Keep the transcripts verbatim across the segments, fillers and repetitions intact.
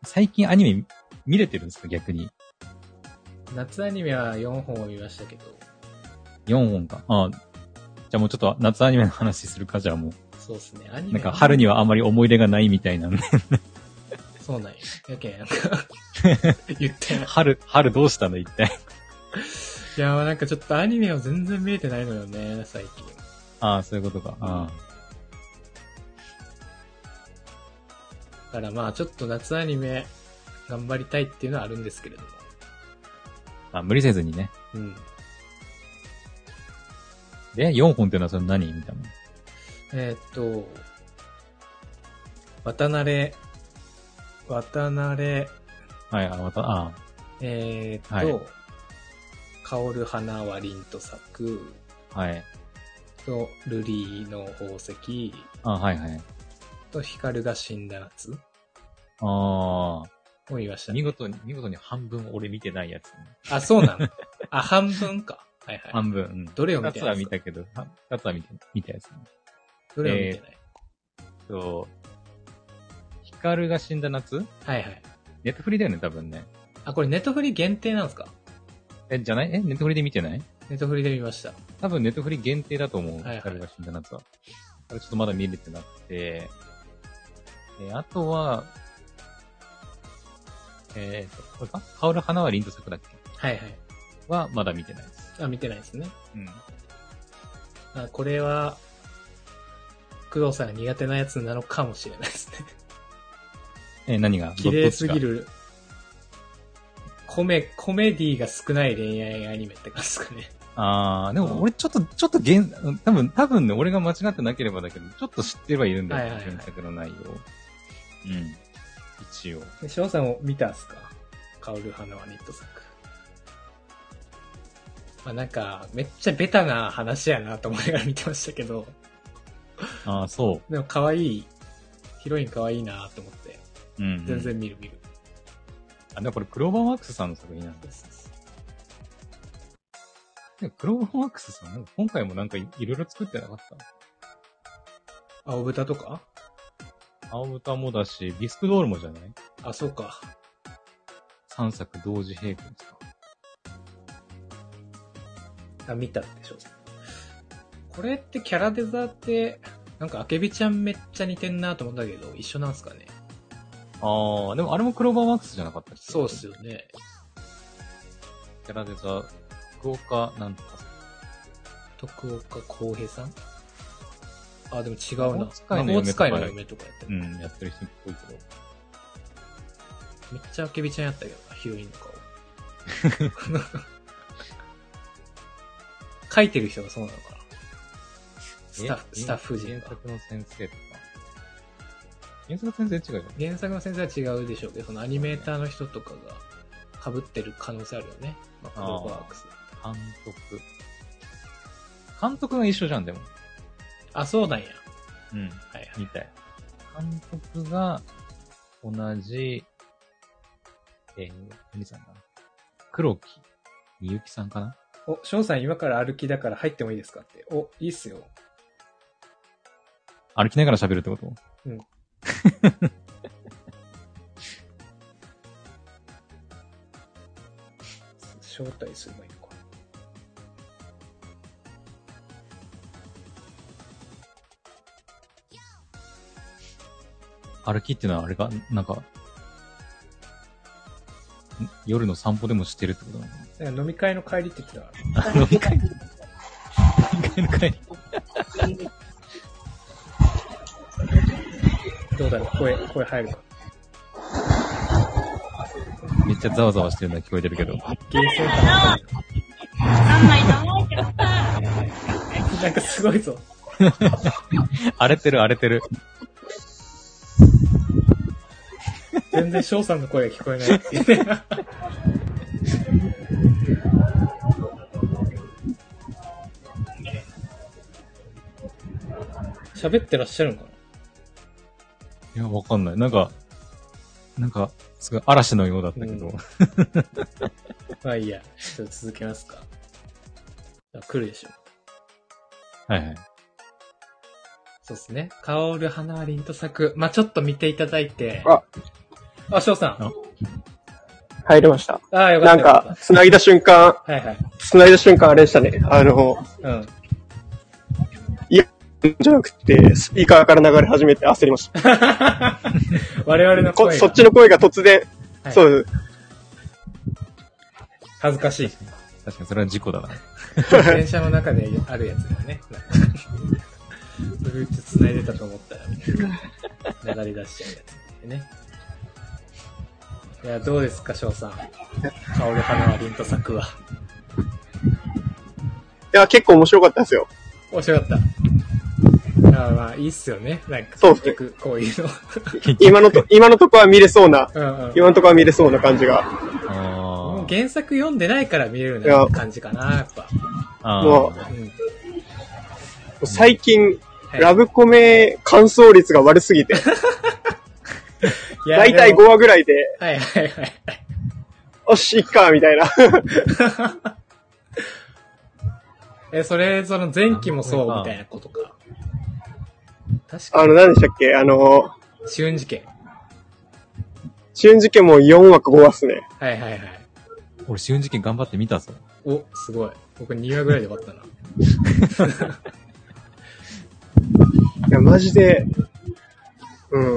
最近アニメ見れてるんですか、逆に。 夏アニメはよんほんを見ましたけど。 よんほんか。ああ。じゃあもうちょっと夏アニメの話するか、じゃあもう。 そうですね、アニメ。 なんか春にはあんまり思い出がないみたいなんで。 そうなんや。やけん、なんか、言って。 春、春どうしたの一体。 いやーなんかちょっとアニメを全然見れてないのよね、最近。 ああ、そういうことか。ああ。 だからまあちょっと夏アニメ頑張りたいっていうのはあるんですけれども。 あ、無理せずにね。 うん。 で、よんほんっていうのはそれ何みたいな。 えー、っと、渡辺、渡辺、 はい、あ、また、ああ。 えー、っと、 はい香る花は凛と咲く、 はい。 と、瑠璃の宝石、 あ、はいはい。 と、光が死んだ夏ああ。 を見ましたね。 見事に、見事に半分俺見てないやつ、ね。 あ、そうなのあ、半分か。はいはい。 半分。うん。 どれを見て二つはないですか？ 見たけど、二つは見て、見たやつ、ね。 どれを見てない、 えー、そう。光が死んだ夏？ はいはい。 ネットフリだよね、多分ね。 あ、これネットフリ限定なんですか？ え、じゃないえ、ネットフリで見てない？ ネットフリで見ました。 多分ネットフリ限定だと思う。 はいはい光が死んだ夏は。あれちょっとまだ見れてなくて。え、あとは、えーと、これか香る花は凛と咲くだっけはいはい。 はまだ見てないです。 あ、見てないですね。 うん。 あ、これは、工藤さんが苦手なやつなのかもしれないですね。 え、何が綺麗すぎ。る。コメ、コメディが少ない恋愛アニメって感じですかね。 あー、でも俺ちょっと、ちょっと原、多分、多分ね、俺が間違ってなければだけど、ちょっと知ってはいるんだよ、ねはいはいはい原作の内容。うん。一応。 で翔さんも見たんすか？香る花はニット咲く。まあなんか、めっちゃベタな話やなと思いながら見てましたけど。 あー、そでも可愛い、ヒロイン可愛いなと思って。 う。うん、うん。 全然見る見る。 あ、でもこれクローバーワークスさんの作品なんです。でもクローバーワークスさん、今回もなんかいいろいろ作ってなかった青豚とか？ 青豚もだし、ビスクドールもじゃない？ あ、そうか。 さんさく同時並行ですか。 あ、見たでしょ。これってキャラデザって、なんかアケビちゃんめっちゃ似てんなと思ったけど、一緒なんすかね。 あー、でもあれもクローバーワークスじゃなかったっけ？ そうっすよね。 キャラデザ、福岡なんとかさん。 徳岡浩平さん？あ、でも違うな。 魔法使いの嫁とか魔法使いの嫁とかやってる。 うん、やってる人っぽいけど。 めっちゃアケビちゃんやったけどな、ヒロインの顔。書いてる人がそうなのかな。スタッフ、スタッフ陣が。 原作の先生とか。原作の先生違うよね。 原作の先生は違うでしょうけど、そのアニメーターの人とかが被ってる可能性あるよね。まあ、クローバーワークス。 監督。監督が一緒じゃん、でも。 あ、そうなんや。 うん。 はいはい。 みたい。監督が同じ、えー、何さんかな。黒木みゆきさんかな。 お、翔さん今から歩きだから入ってもいいですかって。お、いいっすよ。 歩きながら喋るってこと？ うん。招待すればいいのか。 歩きっていうのはあれか、なんか、夜の散歩でもしてるってことなのかな。 なんか飲み会の帰りって言ってたから。 飲み会飲み会の帰り。 どうだろう声、声入るか。 めっちゃざわざわしてるのが聞こえてるけど。 ゲーセンかな。 あんまりと思うけどさ。 なんかすごいぞ。 荒れてる荒れてる。 全然翔さんの声が聞こえないっていうね。喋ってらっしゃるのかいや、わかんない。なんか、なんか、すごい嵐のようだったけど。 うん、まあいいや。ちょっと続けますか。あ、来るでしょ。 はいはい。 そうですね。香る花は凛と咲く。まあちょっと見ていただいて。 あ、 あ、翔さん。 入りました。 ああ、よかった。 なんか、繋いだ瞬間、 はいはい。 繋いだ瞬間あれでしたね。あの、 うん。 いや、じゃなくて、スピーカーから流れ始めて焦りました。 我々の声が。 そっちの声が突然、はい、そうです。 恥ずかしい。 確かにそれは事故だな。 電車の中であるやつだよね。ブルートゥース繋いでたと思ったら、流れ出しちゃうやつね。いや、どうですか、翔さん。香る花は凛と咲くは。 いや、結構面白かったですよ。 面白かった。ああ、まあ、いいっすよね。なんか、 そう結局、こういうの。 今のと、今のとこは見れそうな、 うんうん、 今のとこは見れそうな感じが。 もう原作読んでないから見れるなって感じかな、やっぱ。 あもう、 うん、 最近、はい、ラブコメ完走率が悪すぎて。だいたいごわぐらいで、 はいはいはい。 よし、いっか、みたいな。 え、それ、その前期もそうみたいなことか。 確かに。あの、何でしたっけあの、 春事件。 春事件もよんわかごわっすね。 はいはいはい。 俺、春事件頑張って見たぞ。 お、すごい。僕にわぐらいで終わったな。 いや、マジで、うん。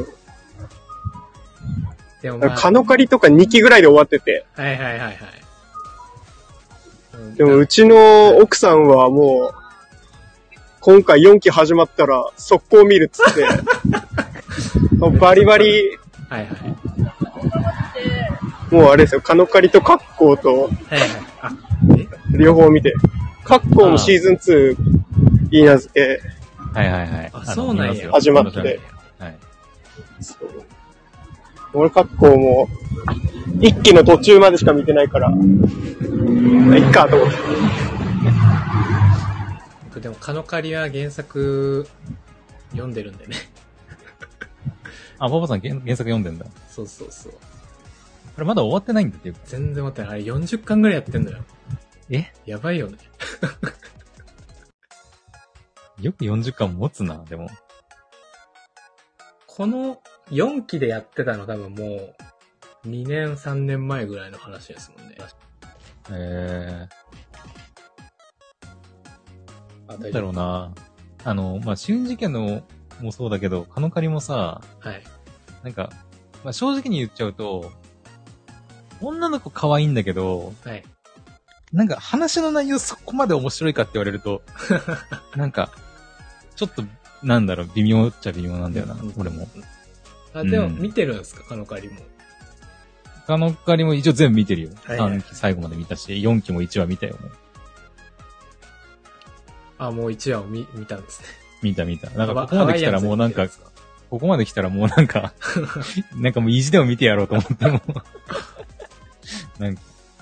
でもまあ、 カノカリとかにきぐらいで終わってて。 はいはいはいはい。 でもうちの奥さんはもう、今回よんき始まったら速攻見るっつって、バリバリ、 はいはい。 もうあれですよ、カノカリとカッコーと、 はいはい。あ、 え両方見て、カッコーもシーズンツー、いいなずけ、 はいはいはい。 あ、そうなんや。 始まって。 はい。 そう。俺、カッコーも、一期の途中までしか見てないから、いっかと思って。 僕でも、カノカリは原作、読んでるんでね。 あ、パパさん原, 原作読んでんだ。 そうそうそう。 あれまだ終わってないんだっていうか。 全然終わってない。あれよんじゅっかんぐらいやってんのよ。 えやばいよね。 よくよんじゅっかん持つな、でも。 このよんきでやってたの多分もうにねんさんねんまえぐらいの話ですもんね。 へー。 ー。なんだろうな。あの、まあ、春事件のもそうだけど、カノカリもさ、 はい。 なんか、まあ、正直に言っちゃうと、女の子可愛いんだけど、 はい。 なんか話の内容そこまで面白いかって言われると、なんか、ちょっと、なんだろう、微妙っちゃ微妙なんだよな、うん、俺も。 あ、でも、見てるんですか、カノカリも。 カノカリも一応全部見てるよ。 はいはい、 さんき最後まで見たし、よんきもいちわ見たよ、もう。 あ、もういちわを見、見たんですね。 見た見た。なんかここまで来たらもうなんか、ここまで来たらもうなんか、なんかもう意地でも見てやろうと思っても。なんか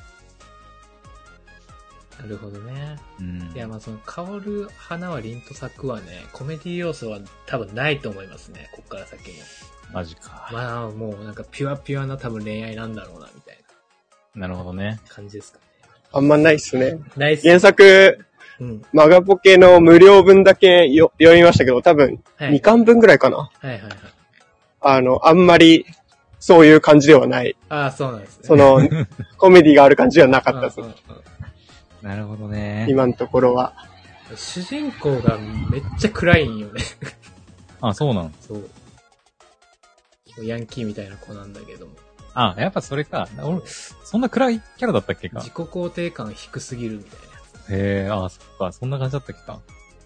なるほどね。 うん、 いや、まあその、香る花は凛と咲くはね、コメディ要素は多分ないと思いますね、こっから先も。 マジか。 まあもうなんかピュアピュアな多分恋愛なんだろうな、みたいな。なるほどね。 感じですかね。 あんまないっすね。 ないっす。 原作、うん、マガポケの無料分だけよ読みましたけど、多分にかんぶんぐらいかな。 はいはいはい。 あの、あんまりそういう感じではない。 ああ、そうなんですね。 その、コメディがある感じではなかったです。 なるほどね。 今のところは。 主人公がめっちゃ暗いんよね。 あ、そうなん。 そう。ヤンキーみたいな子なんだけども。 あ、やっぱそれか。俺、そんな暗いキャラだったっけか。 自己肯定感低すぎるみたいなやつ。 へえ、あ、そっか。そんな感じだったっけか。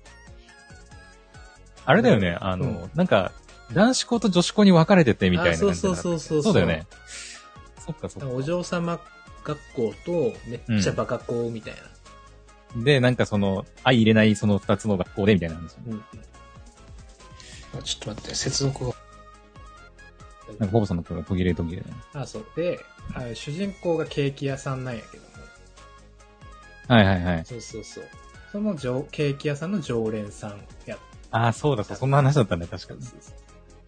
あれだよね。うん、あの、うん、なんか、男子校と女子校に分かれててみたいな感じだった。 そうそうそうそう。 そうだよね。そっかそっか。 お嬢様学校とめっちゃバカ校みたいな。 うん、で、なんかその、相入れないその二つの学校でみたいな話。うん。 ちょっと待って、接続が。 なんかボブさんの声が途切れ途切れね。 あ、そう。で、あ主人公がケーキ屋さんなんやけども。 はいはいはい。 そうそうそう。そのケーキ屋さんの常連さんや。 ああ、そうだそう、そんな話だったね、確かに。そうそう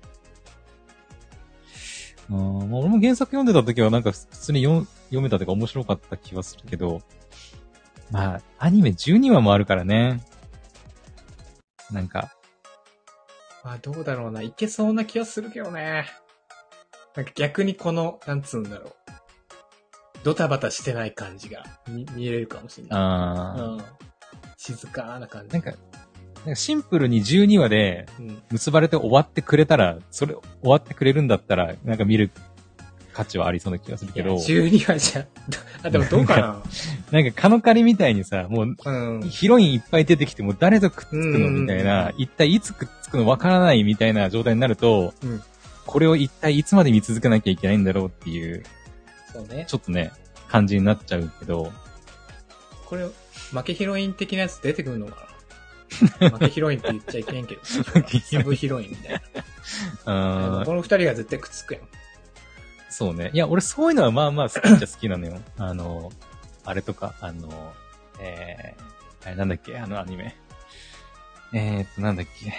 あまあ、俺も原作読んでた時はなんか普通に読読めたというか面白かった気はするけど、まあ、アニメじゅうにわもあるからね。なんか。 まあ、どうだろうな。いけそうな気はするけどね。 なんか逆にこの、なんつうんだろう。ドタバタしてない感じが見見れるかもしれない。 ああ、 うん。静かな感じ。 なんか、なんかシンプルにじゅうにわでうん。 結ばれて終わってくれたら、それ終わってくれるんだったら、なんか見る価値はありそうな気がするけど、 じゅうにわじゃ、あ、でもどうかな。 なんかカノカリみたいにさ、もううん。 ヒロインいっぱい出てきても誰とくっつくのみたいうんな、一体いつくっつくのわからないみたいな状態になると、 うん。 これを一体いつまで見続けなきゃいけないんだろうっていう、 そうね。 ちょっとね、感じになっちゃうけど、 これ、負けヒロイン的なやつ出てくるのかな。負けヒロインって言っちゃいけんけど、サブヒロインみたいな。 あーこの二人が絶対くっつくやん。 そうね。いや、俺そういうのはまあまあ好きっちゃ好きなのよ。あの、あれとか、あの、えー、あれなんだっけ、あのアニメ。えーっと、なんだっけ。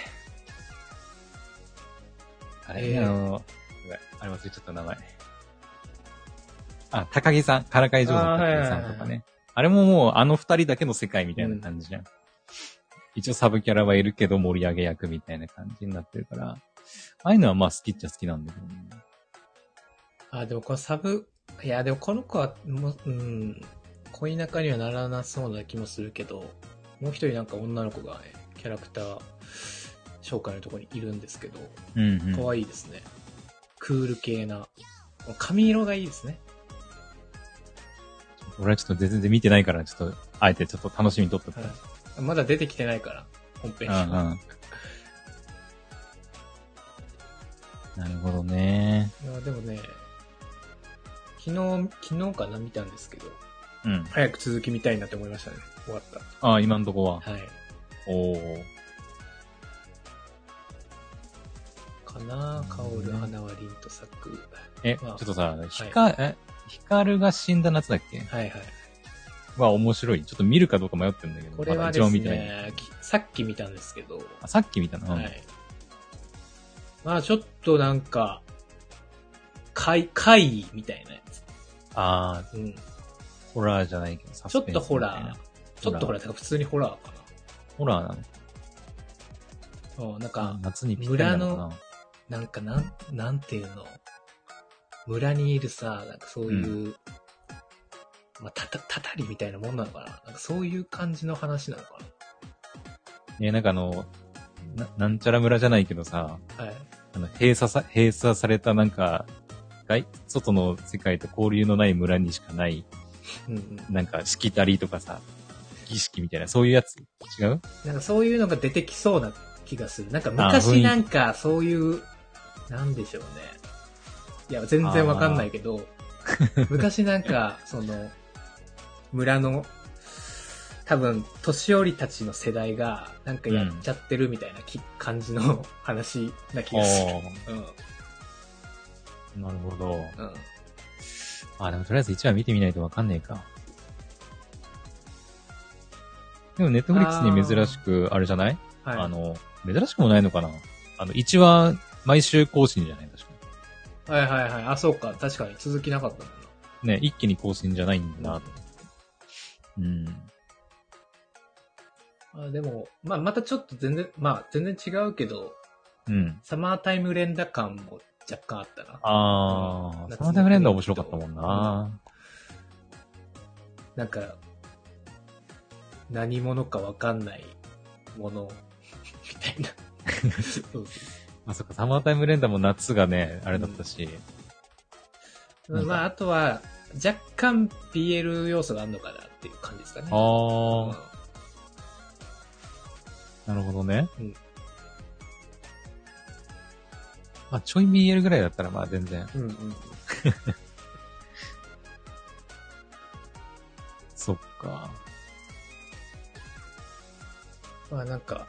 あれ、 えーあの、ごめんあれ忘れちゃった名前。あ、高木さん、からかい上手の高木さんとあーはいはいはいはかね。あれももうあの二人だけの世界みたいな感じじゃん。一応サブキャラはいるけど盛り上げ役みたいな感じになってるから、ああいうのはまあ好きっちゃ好きなんだけどね。 あ、でもこのサブ、いや、でもこの子は、もう、うん、恋仲にはならなそうな気もするけど、もう一人なんか女の子がね、キャラクター紹介のところにいるんですけど、 うんうん。 可愛いですね。クール系な。髪色がいいですね。 俺はちょっと全然見てないから、ちょっと、あえてちょっと楽しみに撮っとった。 はいまだ出てきてないから、本編。 うんうん。なるほどね。 いやでもね、昨日、昨日かな見たんですけど、 うん。 早く続き見たいなって思いましたね。終わった。 ああ、今んとこは。 はい。 おー。 かなぁ、香る花は凛と咲く。 え、ちまあょっとさ、ヒカ、え、ヒカルが死んだ夏だっけはいはい。 は面白い。ちょっと見るかどうか迷ってるんだけど。 これはですまだ一番見たい。 ね、きさっき見たんですけど、 あ、さっき見たの、うん、 はい。まあちょっとなんか、怪、怪異みたいなやつ。 あうん。 ー、ホラーじゃないけど、サスちょっペンスみたいな。 とホラー。ちょっとホラー、だから普通にホラーかホラーなのな。うん、なんか、 夏にぴったりなのかな。 なんかなん、なんていうの。村にいるさ、なんかそういう、まあ、たた、たたりみたいなもんなのかな。なんかそういう感じの話なのかね、なんかあの、な、なんちゃら村じゃないけどさ、 な。はい。 あの、閉鎖さ、閉鎖されたなんか、外、外の世界と交流のない村にしかない、 うんうん。 なんか、しきたりとかさ、儀式みたいな、そういうやつ違うなんかそういうのが出てきそうな気がする。なんかあ雰囲昔気なんかそういう、なんでしょうね。いや、全然わかんないけど、昔なんか、その、村の、多分、年寄りたちの世代が、なんかやっちゃってるみたいなき、感じの話な気がする。うん。 なるほど。 うん。 あ、でもとりあえずいちわ見てみないとわかんねえか。でもネットフリックスに珍しく、あれじゃない、 はい。 あの、珍しくもないのかなあの、いちわ毎週更新じゃない確かはいはいはい。あ、そうか。確かに続きなかったもんな。 に。ね、一気に更新じゃないんだなと。うん。 あでも、まあ、またちょっと全然、まあ、全然違うけど、 うん。 サマータイム連打感も若干あったな。 あー、 うんサマータイムレンダー面白かったもんな。 なんか、何者かわかんないもの、みたいな。そうそうあ、そっか、サマータイムレンダーも夏がね、あれだったし。なんかまあ、あとは、若干 ピーエル 要素があるのかなっていう感じですかね。 あー、なるほどね。 うん。 まあ、ちょい ビーエル ぐらいだったらまあ全然。 うんうんうん。 そっか。 まあなんか、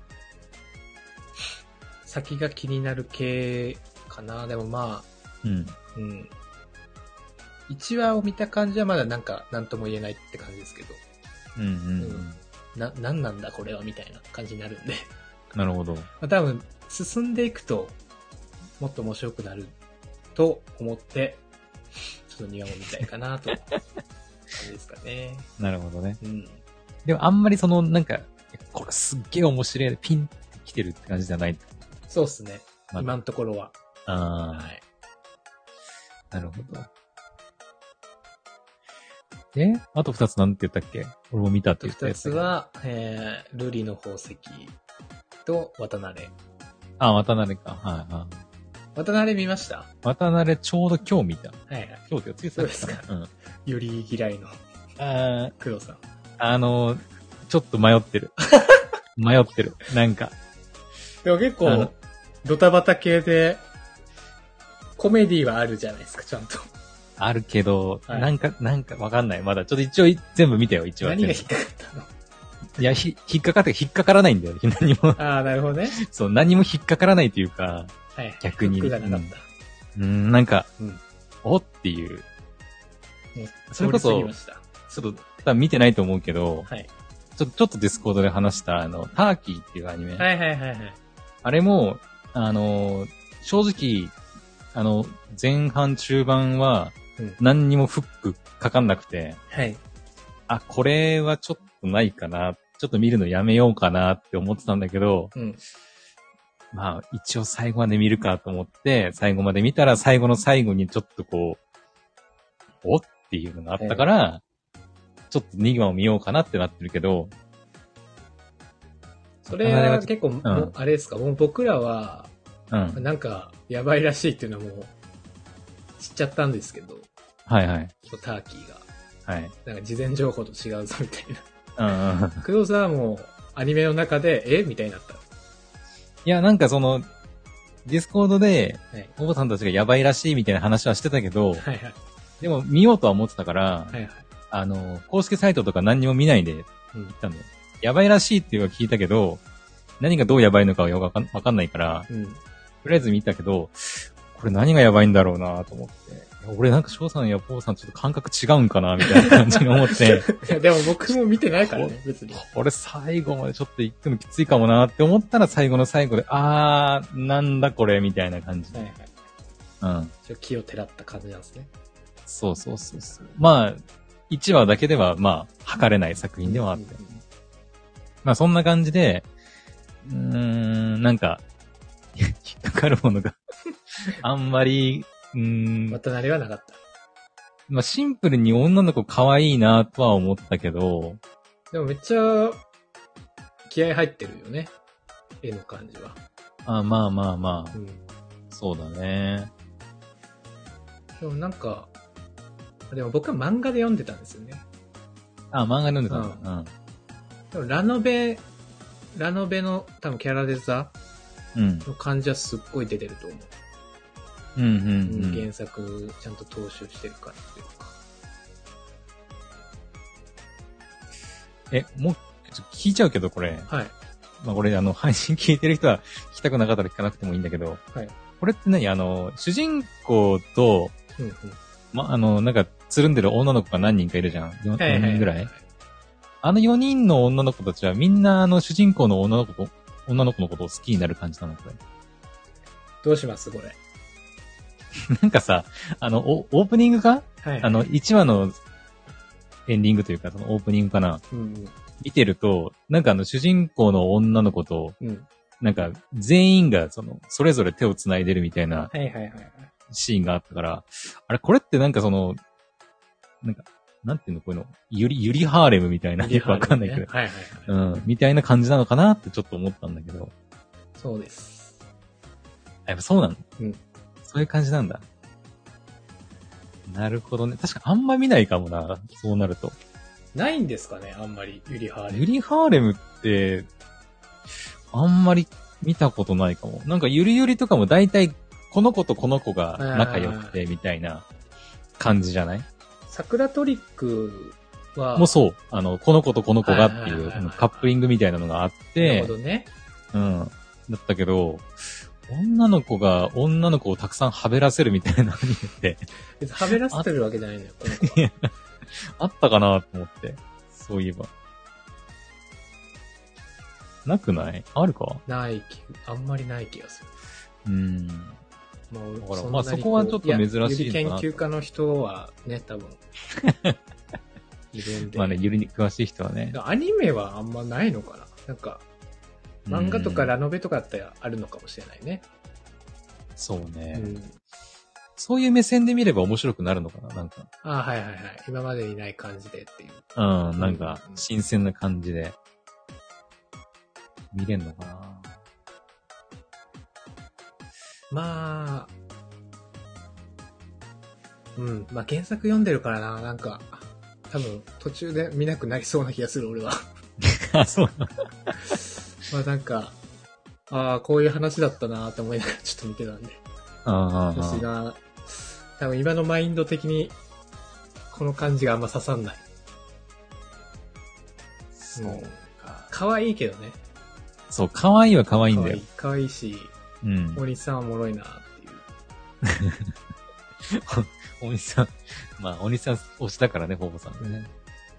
先が気になる系かな。でもまうん。 あ、うん。いちわを見た感じはまだなんか、なんとも言えないって感じですけど。 うんうん、ううんん。な、なんなんだこれはみたいな感じになるんで。 なるほど。 まあ多分、進んでいくと、もっと面白くなると思って、ちょっとにわも見たいかなと。感じですかね。 なるほどね。 うん。 でもあんまりその、なんか、これすっげえ面白い、ピンってきてるって感じじゃない。 そうっすね。 まだ今のところは。 あはい。 なるほど。で、あと二つなんて言ったっけ？俺も見たって言ったやつ。 二つは、えー、瑠璃の宝石と渡辺。 あ、渡辺か。はいはい。 渡辺見ました？ 渡辺ちょうど今日見た。 はいはい。 今日ってついそうですか。 うん。 より嫌いの。 あ工藤さん。 あの、ちょっと迷ってる。迷ってる。なんか。 でも結構、ドタバタ系で、コメディはあるじゃないですか、ちゃんと。 あるけど、 はい、 なんか、なんかわかんない。まだ。ちょっと一応全部見てよ、一応。 何が引っかかったの？ いや、ひ、引っかかって引っかからないんだよ。何も。 ああ、なるほどね。 そう、何も引っかからないというか、 はい。 逆に。 フックがなかった。 うん、うんなんか、 うん、 おっていう。それこそ、ちょっと、多分見てないと思うけど、 はい。 ちょっと、ちょっとディスコードで話した、あの、ターキーっていうアニメ。 はいはいはいはい。 あれも、あの、正直、あの、前半中盤は、何にもフックかかんなくて、 はい。 あ、これはちょっとないかな、ちょっと見るのやめようかなって思ってたんだけど、 うん、 まあ、一応最後まで見るかと思って、最後まで見たら最後の最後にちょっとこう、おっていうのがあったから、はい、ちょっとにわを見ようかなってなってるけど、 それは結構、うん、あれですか、もう僕らは、うん、なんか、やばいらしいっていうのはもう、知っちゃったんですけど、 はいはい。 ターキーが。はい。 なんか事前情報と違うぞみたいな。うんうん。 工藤さんはもう、アニメの中で、えみたいになった。 いや、なんかその、ディスコードで、おばさんたちがやばいらしいみたいな話はしてたけど、はいはい。でも見ようとは思ってたから、はいはい。あの、公式サイトとか何にも見ないで行ったんだよ。うん、やばいらしいっていうのは聞いたけど、何がどうやばいのかはよくわかん、わかんないから、うん、とりあえず見たけど、これ何がやばいんだろうなと思って。俺なんか翔さんやポーさんちょっと感覚違うんかなみたいな感じに思って。 いやでも僕も見てないからね、別に。 俺最後までちょっと行くのきついかもなって思ったら最後の最後で、あー、なんだこれみたいな感じで。はいはい。うん。 ちょ気をてらった感じなんですね。 そうそうそうそう。まあ、いちわだけではまあ、測れない作品ではあって。うんうんうん、まあそんな感じで、うーん、なんか、引っかかるものがあんまり、うーん。 渡辺はなかった。 まあ、シンプルに女の子可愛いなとは思ったけど。 でもめっちゃ、気合入ってるよね。絵の感じは。 あまあまあまあ。うん、そうだね。 でもなんか、でも僕は漫画で読んでたんですよね。 あ漫画で読んでたんだ。うん。 でもラノベ、ラノベの多分キャラデザの感じはすっごい出てると思う。 うんうんうん、 原作ちゃんと踏襲してるからっていうか。 え、もう、ちょっと聞いちゃうけど、これ。 はい。 まあ、これ、あの、配信聞いてる人は聞きたくなかったら聞かなくてもいいんだけど。 はい。 これって何あの、主人公と、うんうん、ま、あの、なんか、つるんでる女の子が何人かいるじゃん。よにんぐらい。あのよにんの女の子たちはみんな、あの、主人公の女の子と、女の子のことを好きになる感じなのこれ。 どうしますこれ。 なんかさ、あの、オープニングか、はいはい、あの、いちわのエンディングというか、そのオープニングかな、うんうん、見てると、なんかあの、主人公の女の子と、うん、なんか、全員が、その、それぞれ手を繋いでるみたいな、シーンがあったから、あれ、これってなんかその、なんか、なんていうの、こういうの、ゆり、ゆりハーレムみたいな、よくわかんないけど、はいはいはい、うん、みたいな感じなのかなってちょっと思ったんだけど。 そうです。 やっぱそうなの？ うん。 そういう感じなんだ。なるほどね。確かあんま見ないかもな、そうなると。 ないんですかね、あんまり、ゆりハーレム。 ゆりハーレムって、あんまり見たことないかも。なんかゆりゆりとかも大体、この子とこの子が仲良くて、みたいな感じじゃない？ 桜トリックは、 もうそう。あの、この子とこの子がっていう、カップリングみたいなのがあって、 なるほどね。 うん。だったけど、女の子が女の子をたくさんはべらせるみたいなアニメって。 別にはべらせてるわけじゃないのよ、この子は。 あったかなと思って。そういえば。なくない？あるか？ ない気、あんまりない気がする。うん。 まあ、 だからまあそこはちょっと珍しいかな。 ゆり研究家の人はね、多分。いるんで。 まあね、ゆりに詳しい人はね。 アニメはあんまないのかな？なんか、漫画とかラノベとかだったらあるのかもしれないね。 そうね。うん、 そういう目線で見れば面白くなるのかな、なんか。 ああ、はいはいはい。今までにない感じでっていう。 うん、なんか、新鮮な感じで、見れんのかな。 まあ、うん。まあ原作読んでるからな、なんか、多分途中で見なくなりそうな気がする、俺は。 あ、そうなの。 まあなんか、ああ、こういう話だったなーって思いながらちょっと見てたんで。 ああ、 私が、多分今のマインド的に、この感じがあんま刺さんない。 そうか。 可愛いけどね。 そう、可愛いは可愛いんだよ。 可愛いし、 うん。 大西さんはおもろいなっていう。 大西さん、まあ、大西さん推しだからね、ほぼさんね。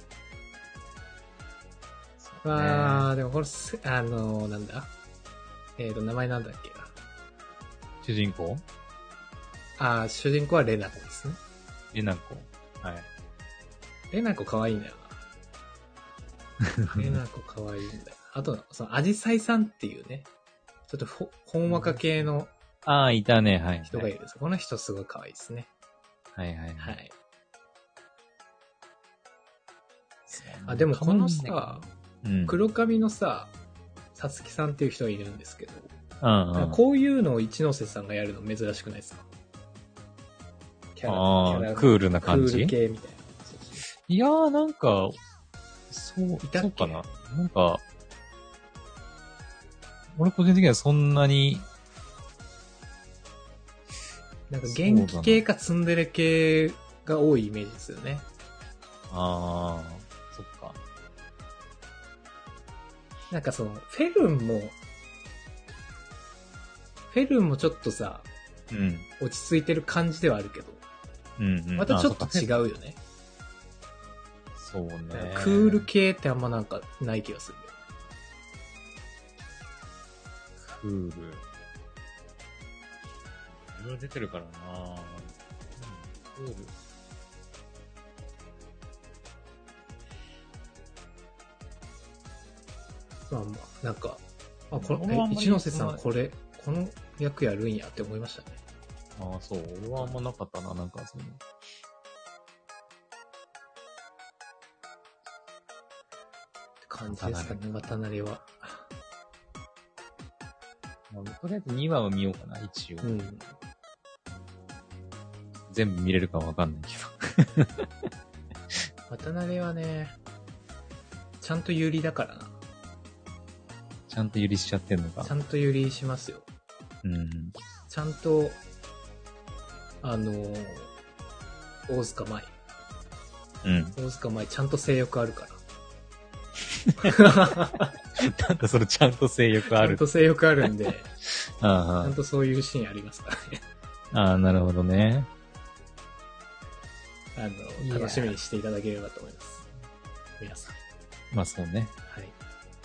まあ、でもこれ、あのー、なんだえーと、名前なんだっけな。 主人公ああ、主人公はレナコですね。 レナコ。はい。 レナコ可愛いんだよな。レナコ可愛いんだよ。あと、その、アジサイさんっていうね、ちょっとほ、ほんわか系のああ、いたね、はい。 人がいるんです。この人すごい可愛いですね。 はいはいはい。あ、でもこのさ、うん、黒髪のさ、さつきさんっていう人がいるんですけど、うんうん、こういうのを一ノ瀬さんがやるの珍しくないですか？キャラ、 あキャラクールな感じ？ クール系みたいな。 そうそう、いやーなんか、そう、そうかな。なんか、俺個人的にはそんなに、 なんか元気系かツンデレ系が多いイメージですよね。 ああ、そっか。 なんかその、フェルンも、フェルンもちょっとさ、うん、落ち着いてる感じではあるけど、うんうん、またちょっと違うよね。 そうね。 クール系ってあんまなんかない気がする。 クール。いろいろ出てるからな、うん、クール。 まあまあ、なんか、あ、この、え、一ノ瀬さんこれ、この役やるんやって思いましたね。 ああ、そう。俺はあんまなかったな、なんかそういうの。 って感じですかね、渡辺は。 まあ、とりあえずにわは見ようかな、一応。うん、全部見れるかわかんないけど。 渡辺はね、ちゃんとユリだからな。 ちゃんとユリしちゃってんのか。 ちゃんとユリしますよ。うん。ちゃんと、あのー、大塚舞。うん。大塚舞ちゃんと性欲あるから。 なんだそれちゃんと性欲ある。 ちゃんと性欲あるんで、 ああちゃんとそういうシーンありますからね。 ああ、なるほどね。 あの、楽しみにしていただければと思います。皆さん。 まあそうね。 はい。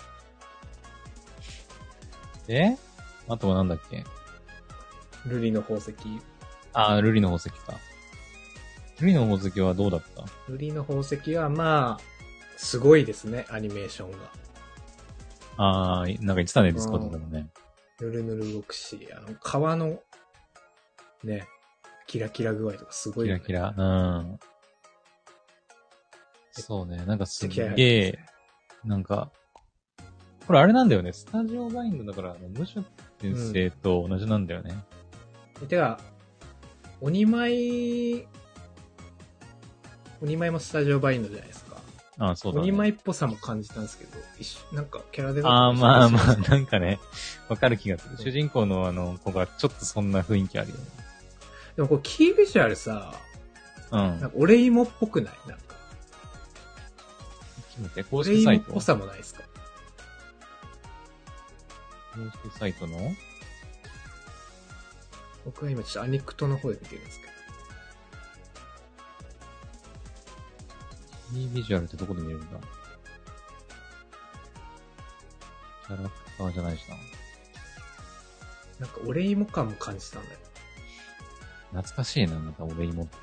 え？あとはなんだっけ？ ルリの宝石。 ああ、ルリの宝石か。ルリの宝石はどうだった？ ルリの宝石はまあ、すごいですね、アニメーションが。 ああ、なんか言ってたね、ディスコードでもね。 ぬるぬる動くし、あの、川の、ね、キラキラ具合とかすごい、 ね。キラキラ、うん。そうね、なんかすげえ、なんか、これあれなんだよね、スタジオバインドだから、ムシュ先生と同じなんだよね。 うん、てか、鬼舞、鬼舞もスタジオバインドじゃないですか。 ああ、そうだね。 鬼舞っぽさも感じたんですけど、一緒、なんかキャラデザイン。ああ、まあまあ、なんかね、わかる気がする。主人公のあの子がちょっとそんな雰囲気あるよね。 でもこれキービジュアルさ、うん。なんかオレイモっぽくない？なんか。 待って、公式サイト。 オレイモっぽさもないですか？ 公式サイトの？ 僕は今ちょっとアニクトの方で見てるんですけど。 キービジュアルってどこで見れるんだ？キャラクターじゃないしな。 なんかオレイモ感も感じたんだよ。 懐かしいな、またオレイモって。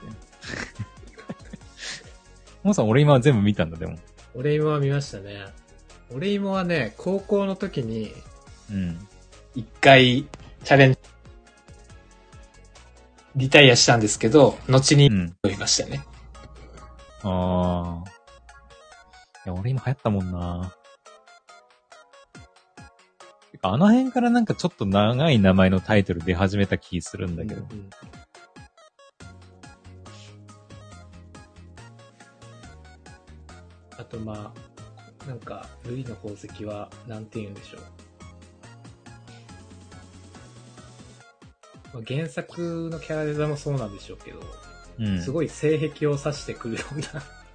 もうさん、オレイモは全部見たんだ、でも。 オレイモは見ましたね。オレイモはね、高校の時に、うん。一回、チャレンジ。 リタイアしたんですけど、後に読みましたね。 うん、ああ。いや、俺今流行ったもんな。てか、あの辺からなんかちょっと長い名前のタイトル出始めた気するんだけど。うんうん、 あとまあ、なんか、ルイの宝石は、なんて言うんでしょう。まあ、原作のキャラデザもそうなんでしょうけど、うん、すごい性癖を指してくるような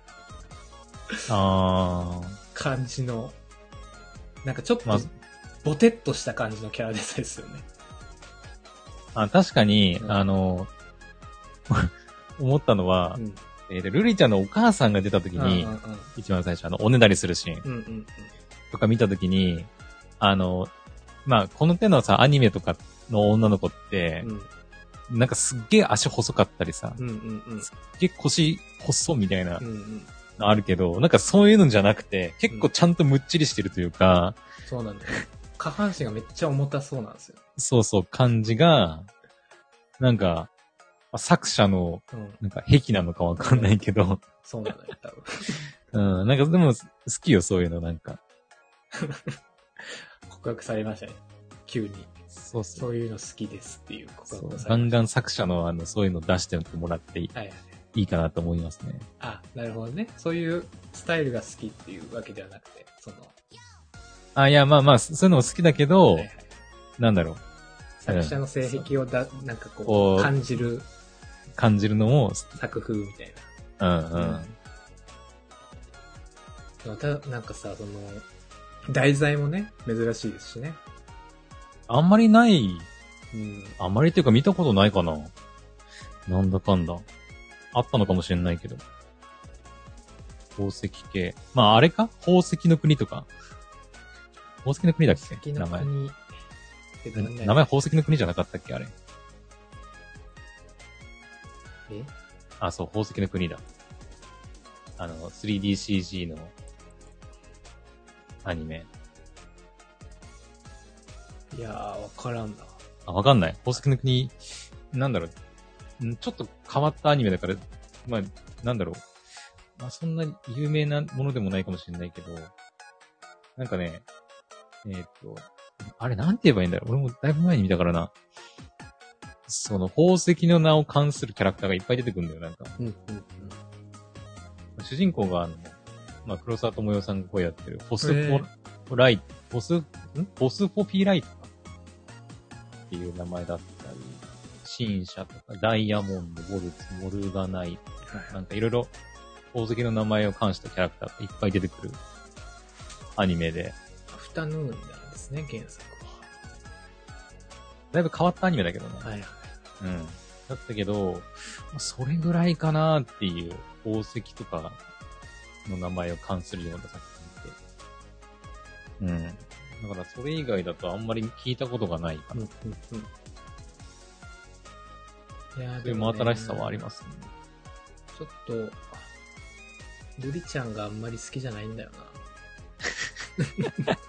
あ感じの、なんかちょっと、ボテッとした感じのキャラデザですよね。 あ、確かに、うん、あの、思ったのは、うんえー、ルリちゃんのお母さんが出た時に、うんうんうん、一番最初、あの、おねだりするシーン、うんうんうん、とか見た時に、あの、まあ、この手のさ、アニメとかの女の子って、うん、なんかすっげえ足細かったりさ、うんうんうん、すっげえ腰細みたいな、うんうん、のあるけど、なんかそういうのじゃなくて、結構ちゃんとむっちりしてるというか、 うん、そうなんだよ。下半身がめっちゃ重たそうなんですよ。 そうそう、感じが、なんか、作者の、なんか、癖なのかわかんないけど、うん。 そうなのよ、多分。うん、なんかでも、好きよ、そういうの、なんか。 告白されましたね。急に。 そうそう。 そういうの好きですっていう告白をされました。 ガンガン作者の、あの、そういうの出してもらっていい、はいはい、いいかなと思いますね。 あ、なるほどね。そういうスタイルが好きっていうわけではなくて、その。 あ、いや、まあまあ、そういうのも好きだけど、はいはい、なんだろう。 作者の性癖をだ、なんかこう、感じる。 感じるのも作風みたいな。うんうん。 また、なんかさ、その、題材もね、珍しいですしね。 あんまりない。うん。あんまりっていうか見たことないかな。なんだかんだ。あったのかもしれないけど。宝石系。まああれか宝石の国とか。宝石の国だっけ名前。名前宝石の国じゃなかったっけあれ。 えあ、そう、宝石の国だ。あの、スリーディーシージー のアニメ。 いやー、わからんな。 あ、わかんない。宝石の国、なんだろう。ちょっと変わったアニメだから、まあ、なんだろう。まあ、そんな有名なものでもないかもしれないけど、なんかね、えー、っと、あれなんて言えばいいんだろう。俺もだいぶ前に見たからな。その宝石の名を冠するキャラクターがいっぱい出てくるんだよ、なんか。うんうんうん、主人公があの、まあ、黒沢智代さんが声やってる、フォスフォライト、フォス、んフォスフォピーライトかっていう名前だったり、新社とか、ダイヤモンド、ボルツ、モルガナイト、はい、なんかいろいろ宝石の名前を冠したキャラクターがいっぱい出てくるアニメで。 アフタヌーンなんですね、原作は。 だいぶ変わったアニメだけどね。 はいはい。 うん。だったけど、それぐらいかなっていう宝石とかの名前を冠するような作品って。うん。だからそれ以外だとあんまり聞いたことがないかな。うんうんうん、いやでも、ね、新しさはありますね。 ちょっと、ルリちゃんがあんまり好きじゃないんだよな。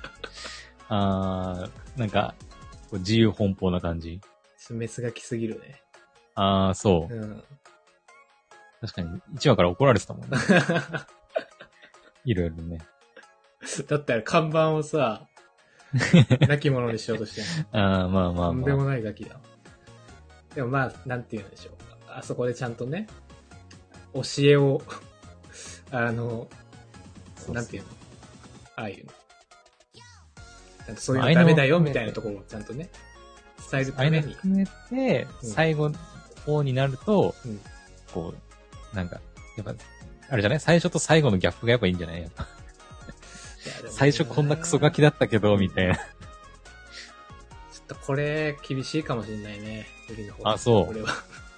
あー、なんか、自由奔放な感じ。 メスが来すぎるね。 あー、そう。うん。確かに、いちわから怒られてたもんね。いろいろね。 だったら看板をさ、亡き者にしようとしてる。 あー、まあまあまあ。 とんでもないガキだ。でもまあ、なんて言うんでしょう。あそこでちゃんとね、教えを、あの、そうそうなんていうのああいうの。なんかそういうのダメだよみたいなところをちゃんとね、伝えるために。ああいうの含めて、うん、最後の方になると、うん、こう、なんか、やっぱ、あれじゃない最初と最後のギャップがやっぱいいんじゃないやっぱ。最初こんなクソガキだったけど、みたいな。ちょっとこれ、厳しいかもしれないね。の方あ、そう。 俺は。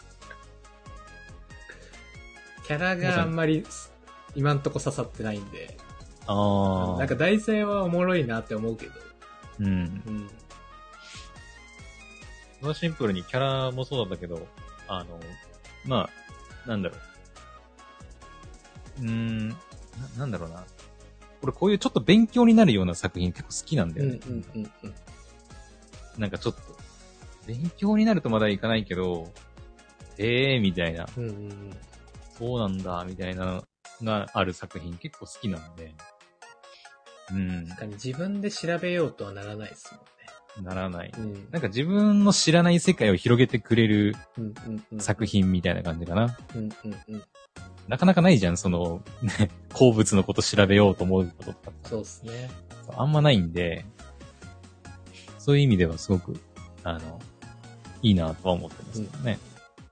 キャラがあんまり、今んとこ刺さってないんで。 ああ。 なんか題材はおもろいなって思うけど。 うん。うん。シンプルにキャラもそうだったけど、あの、まあ、なんだろう。うーんな、なんだろうな。俺こういうちょっと勉強になるような作品結構好きなんだよね。うんうんうんうん。なんかちょっと、勉強になるとまだいかないけど、 へーみたいな。 うんうんうん。 そうなんだ、みたいなのがある作品結構好きなんで。うん。 確かに自分で調べようとはならないですもんね。 ならない。 うん、 なんか自分の知らない世界を広げてくれる作品品みたいな感じかな。 うんうんうん。 なかなかないじゃん、その、ね、鉱物のこと調べようと思うこととか。 そうですね。 あんまないんで、そういう意味ではすごく、あの、いいなとは思ってますけどね。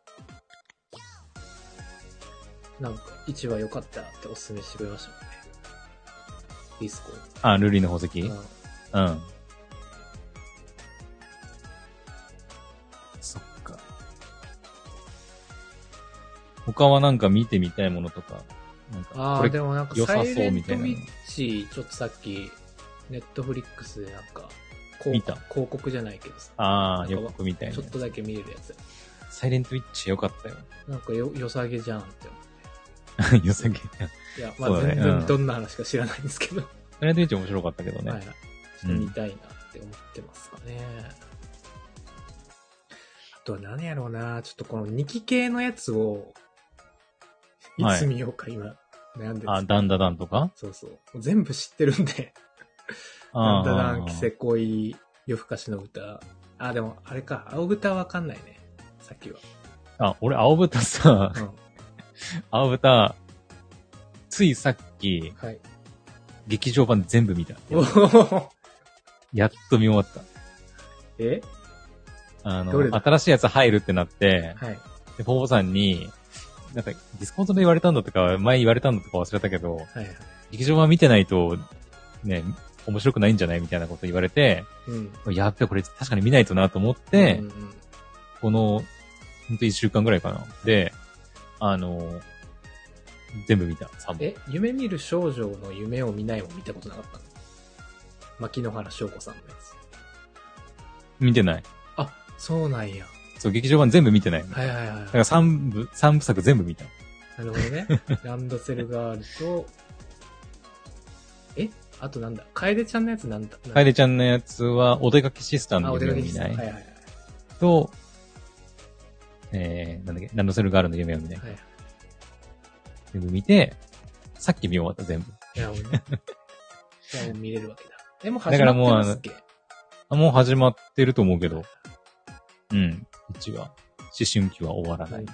うん、なんか、いちわ良かったっておすすめしてくれましたもんね。ディスコ。 あ、ルリーの宝石、うん、うん。そっか。他はなんか見てみたいものとか、なんかああ、でもなんか良さそうみたいな。サイレントウィッチ、ちょっとさっき、ネットフリックスでなんか、 見た広告じゃないけどさ。 ああ、予告みたいな。 ちょっとだけ見れるやつ。 サイレントウィッチ良かったよ。 なんかよ、良さげじゃんって思って。 良さげじゃん。 いや、まあ、ね、全然どんな話か知らないんですけど。サイレントウィッチ面白かったけどね。はい。ちょっと見たいなって思ってますかね。うん、あとは何やろうな、ちょっとこのにき系のやつを、いつ見ようか、はい、今、悩んでる。 あ、ダンダダンとかそうそう。全部知ってるんで。ダンダダン、キセコイ、夜更かしの歌。あ、でも、あれか、青豚わかんないね。さっきは。 あ、俺、青豚さ、うん、青豚、ついさっき、はい、劇場版全部見た。やっと見終わった。 えあの、新しいやつ入るってなって、はい、で、ポポさんに、なんか、ディスコードで言われたんだとか、前言われたんだとか忘れたけど、はいはい、劇場版見てないと、ね、面白くないんじゃないみたいなこと言われて、うん、やっべ、これ確かに見ないとなと思って、うんうん、この、ほんと一週間ぐらいかな。で、あの、全部見た、さんぼん。 え、夢見る少女の夢を見ないも見たことなかったの？牧野原翔子さんのやつ。 見てない。 あ、そうなんや。 そう、劇場版全部見てない。 はいはいはい。 だから三部、三部作全部見た。 なるほどね。ランドセルガールと、えあとなんだ楓ちゃんのやつなんだ楓ちゃんのやつは、お出かけシスターの夢を見ない。はいはいはい。と、えー、なんだっけ、ランドセルガールの夢を見ない。はいはい。全部見て、さっき見終わった全部。 いや、もうね。じゃあもう見れるわけだ。え、もう始まってますっけ？だからもうあの、もう始まってると思うけど。うん。うちは、思春期は終わらない。うんうん、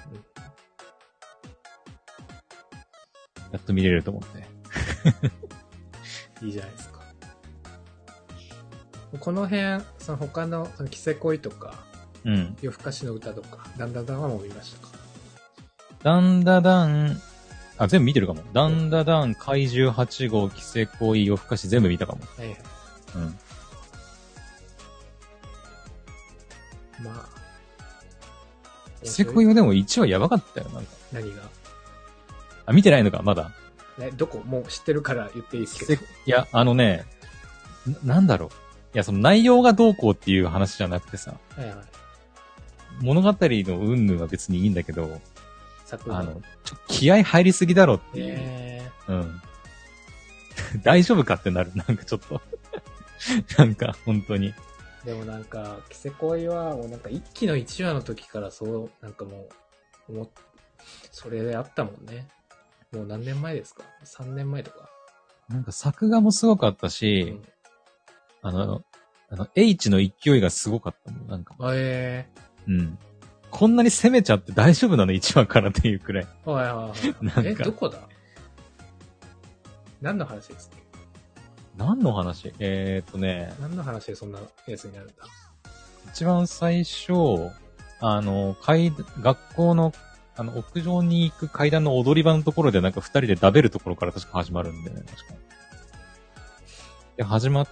やっと見れると思って。 いいじゃないですか。この辺、その他の、そのキセ恋とか、 うん。 夜更かしの歌とか、ダンダダンはもう見ましたか？ ダンダダン、あ、全部見てるかも。ダンダダン、怪獣はち号、キセ恋、夜更かし全部見たかも。 はいはい。 うん。 まあ。 キセ恋はでもいちわやばかったよ、なんか。 何が？ あ、見てないのか、まだ。 え、どこ？もう知ってるから言っていいですけど。 いや、あのね、な、なんだろう。いや、その内容がどうこうっていう話じゃなくてさ。 はいはい。 物語の云々は別にいいんだけど、 作あの、ちょ、気合入りすぎだろっていう。 えー、うん。大丈夫かってなる、なんかちょっと。なんか、本当に。 でもなんか、キセ恋は、もうなんか一期の一話の時からそう、なんかもう、もう、それであったもんね。もう何年前ですか ?さん 年前とか。 なんか作画もすごかったし、うん、あの、あの、H の勢いがすごかったもん、なんか。 ええー。うん。こんなに攻めちゃって大丈夫なの ?いち 話からっていうくらい。 はいはいはい。なんかえ、どこだ何の話ですか？ 何の話えーっとね。 何の話でそんなやつになるんだ？ 一番最初、あの、階、学校の、あの、屋上に行く階段の踊り場のところでなんか二人でダベるところから確か始まるんだよね、確かに。で、始まって、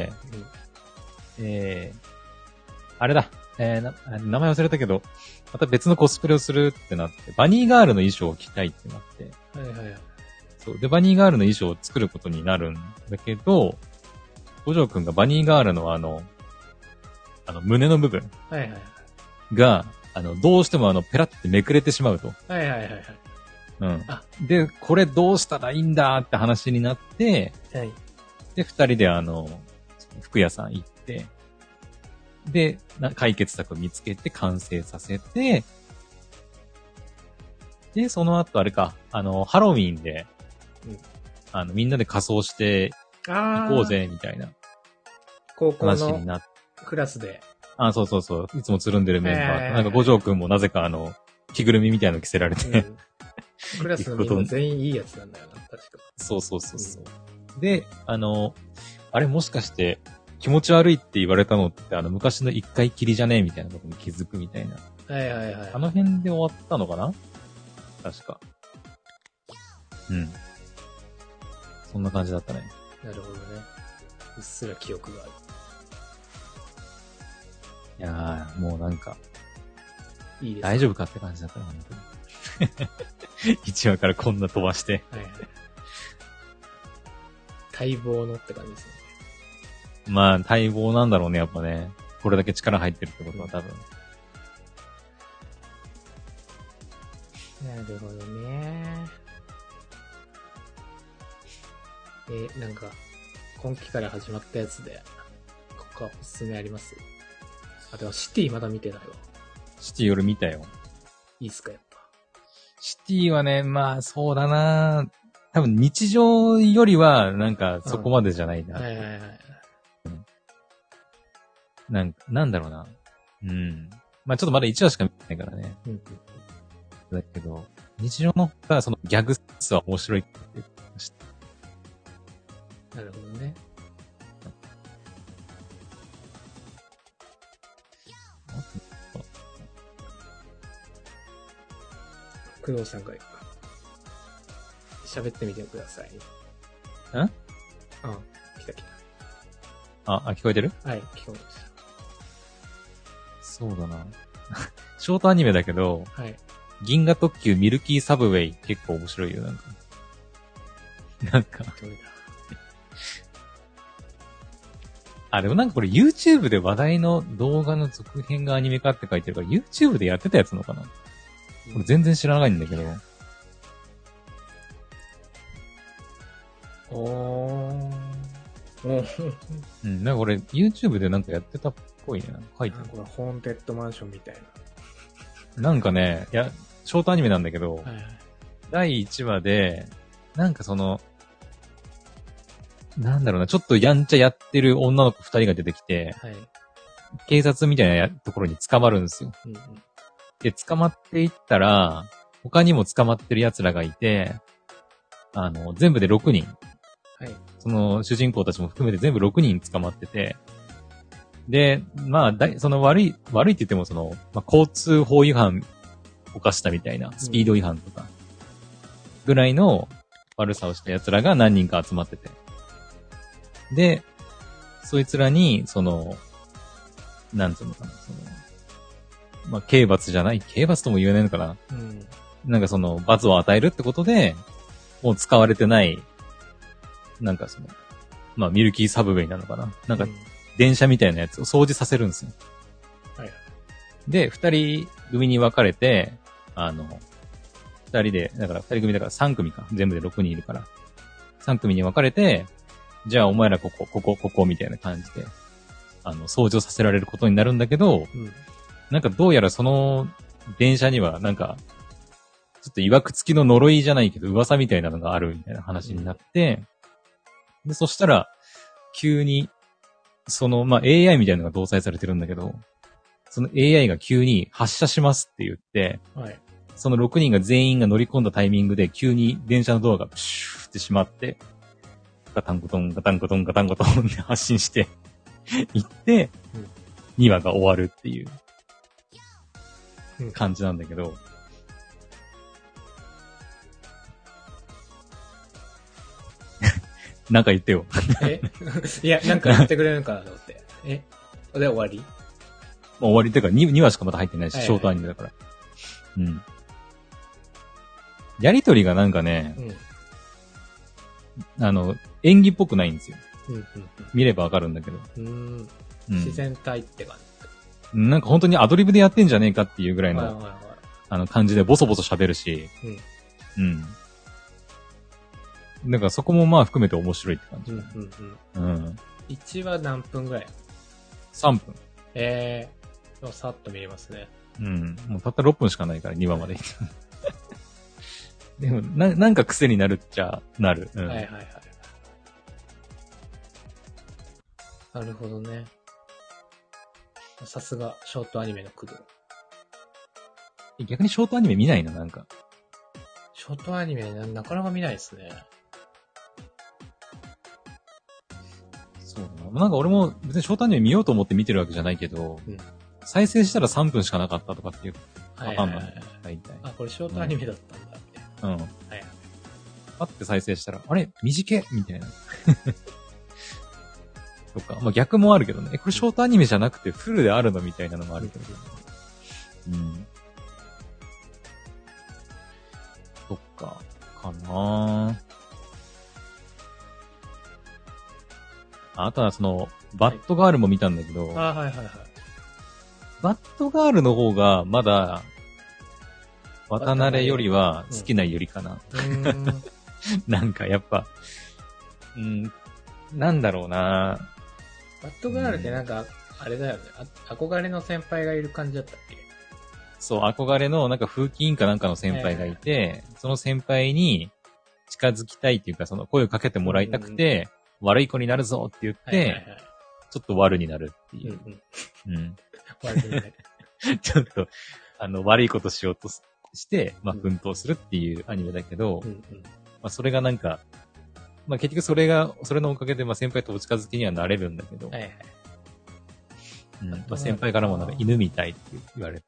うん、えー、あれだ、えーな、名前忘れたけど、また別のコスプレをするってなって、バニーガールの衣装を着たいってなって。 はいはいはい。 そう。で、バニーガールの衣装を作ることになるんだけど、五条くんがバニーガールのあの、あの、胸の部分。 はいはいはい。 が、あの、どうしてもあの、ペラってめくれてしまうと。 はいはいはいはい。 うん。あ、で、これどうしたらいいんだって話になって、 はい。 で、二人であの、服屋さん行って、で、解決策を見つけて完成させて、 で、その後あれか、あの、ハロウィーンで、 うん、 あの、みんなで仮装して行こうぜ、みたいな高校話になって。 クラスで。 あ、そうそうそう。いつもつるんでるメンバー。なんか五条くんもなぜかあの、着ぐるみみたいなの着せられて、うん、 クラスのみんな全員いいやつなんだよな、確か。 そうそうそうそう、うん。で、あの、あれもしかして気持ち悪いって言われたのってあの昔の一回きりじゃねえみたいなことに気づくみたいな。 はいはいはい。 あの辺で終わったのかな？確か。うん。そんな感じだったね。 なるほどね。うっすら記憶がある。 いやー、もうなんか、 いいですね。 大丈夫かって感じだったな、本当に。いちわからこんな飛ばして。はいはい。 待望のって感じですね。 まあ、待望なんだろうね、やっぱね。これだけ力入ってるってことは多分。 なるほどね。えー、なんか、今期から始まったやつで、ここはおすすめあります？あ、でもシティまだ見てないわ。 シティ夜見たよ。 いいっすか、やっぱ。 シティはね、まあ、そうだな。多分日常よりは、なんか、そこまでじゃないな。 うん、はいはいはい。 うん、なんか、なんだろうな。うん。まあちょっとまだいちわしか見てないからね。うんうんだけど、日常の方がそのギャグスは面白いって言ってました。 なるほどね。工藤さんが喋ってみてください。 ん？あ、 来た来た。 あ、あ、聞こえてる？ はい、聞こえました。 そうだな。ショートアニメだけど、 はい。 銀河特急ミルキーサブウェイ結構面白いよ、なんか。なんか。あ、でもなんかこれ YouTube で話題の動画の続編がアニメ化って書いてるから YouTube でやってたやつのかな？これ全然知らないんだけど。 おー。 うん、なんかこれ YouTube でなんかやってたっぽいね。書いてある。 これホーンテッドマンションみたいな。 なんかね、いや、ショートアニメなんだけど、はいはい、だいいちわで、なんかその、なんだろうな、ちょっとやんちゃやってる女の子二人が出てきて、はい、警察みたいなところに捕まるんですよ。うんうん、で、捕まっていったら、他にも捕まってる奴らがいて、あの、全部でろくにん。はい、その主人公たちも含めて全部ろくにん捕まってて、で、まあ、だその悪い、悪いって言ってもその、まあ、交通法違反犯したみたいな、スピード違反とか、ぐらいの悪さをした奴らが何人か集まってて。で、そいつらに、その、なんつうのかな、その、まあ、刑罰じゃない、刑罰とも言えないのかな。うん、なんかその、罰を与えるってことで、もう使われてない、なんかその、まあ、ミルキーサブウェイなのかな。なんか、うん電車みたいなやつを掃除させるんですよ。はい。で、二人組に分かれて、あの、二人で、だから二人組だから三組か。全部で六人いるから。三組に分かれて、じゃあお前らここ、ここ、ここみたいな感じで、あの、掃除をさせられることになるんだけど、うん、なんかどうやらその電車にはなんか、ちょっと曰く付きの呪いじゃないけど噂みたいなのがあるみたいな話になって、うん、で、そしたら、急に、その、まあ、エーアイ みたいなのが搭載されてるんだけど、その エーアイ が急に発車しますって言って、はい、そのろくにんが全員が乗り込んだタイミングで急に電車のドアがプシューって閉まって、ガタンコトン、ガタンコトン、ガタンコトンって発進して、行って、うん、にわが終わるっていう感じなんだけど、なんか言ってよ。 えいや、なんか言ってくれるのかなと思って。えで、終わり？ もう終わりっていうか、にわしかまだ入ってないし、はいはい、ショートアニメだから。うん。やりとりがなんかね、うん、あの、演技っぽくないんですよ。うんうんうん、見ればわかるんだけど。うーんうん、自然体って感じ。なんか本当にアドリブでやってんじゃねえかっていうぐらいの、はいはいはい、あの感じでボソボソ喋るし、うん。うんだからそこもまあ含めて面白いって感じ。うんうんうん。うん。 いちわ何分ぐらい ? さんぷん。 ええー、さっと見れますね。 うん。もうたったろっぷんしかないからにわまで。 でも、な、なんか癖になるっちゃ、なる。うん。 はいはいはい。なるほどね。さすが、ショートアニメの工藤。 逆にショートアニメ見ないのなんか。 ショートアニメな、なかなか見ないですね。 そうだな。なんか俺も別にショートアニメ見ようと思って見てるわけじゃないけど、うん、再生したらさんぷんしかなかったとかっていうパターンなんだよ、大体。 あ、これショートアニメだったんだって。 うん。うん、はい。パッて再生したら、あれ短っみたいな。とか、まあ逆もあるけどね。これショートアニメじゃなくてフルであるのみたいなのもあるけど。うん。そっか、かなぁ。あとはその、バッドガールも見たんだけど、はい、 あはいはいはい。 バッドガールの方がまだ、渡辺よりは好きなよりかな。うん、なんかやっぱ、うん、なんだろうなぁ。 バッドガールってなんか、あれだよね、うん、憧れの先輩がいる感じだったっけ？ そう、憧れのなんか風紀委員かなんかの先輩がいて、その先輩に近づきたいっていうか、その声をかけてもらいたくて、うん、悪い子になるぞって言って、はいはいはい、ちょっと悪になるっていう。うん、うん。 悪になる。 ちょっと、あの、悪いことしようとして、まあ、奮闘するっていうアニメだけど、うんうん、まあ、それがなんか、まあ、結局それが、それのおかげで、まあ、先輩とお近づきにはなれるんだけど、はいはい。うん、まあ、先輩からもなんか犬みたいって言われて。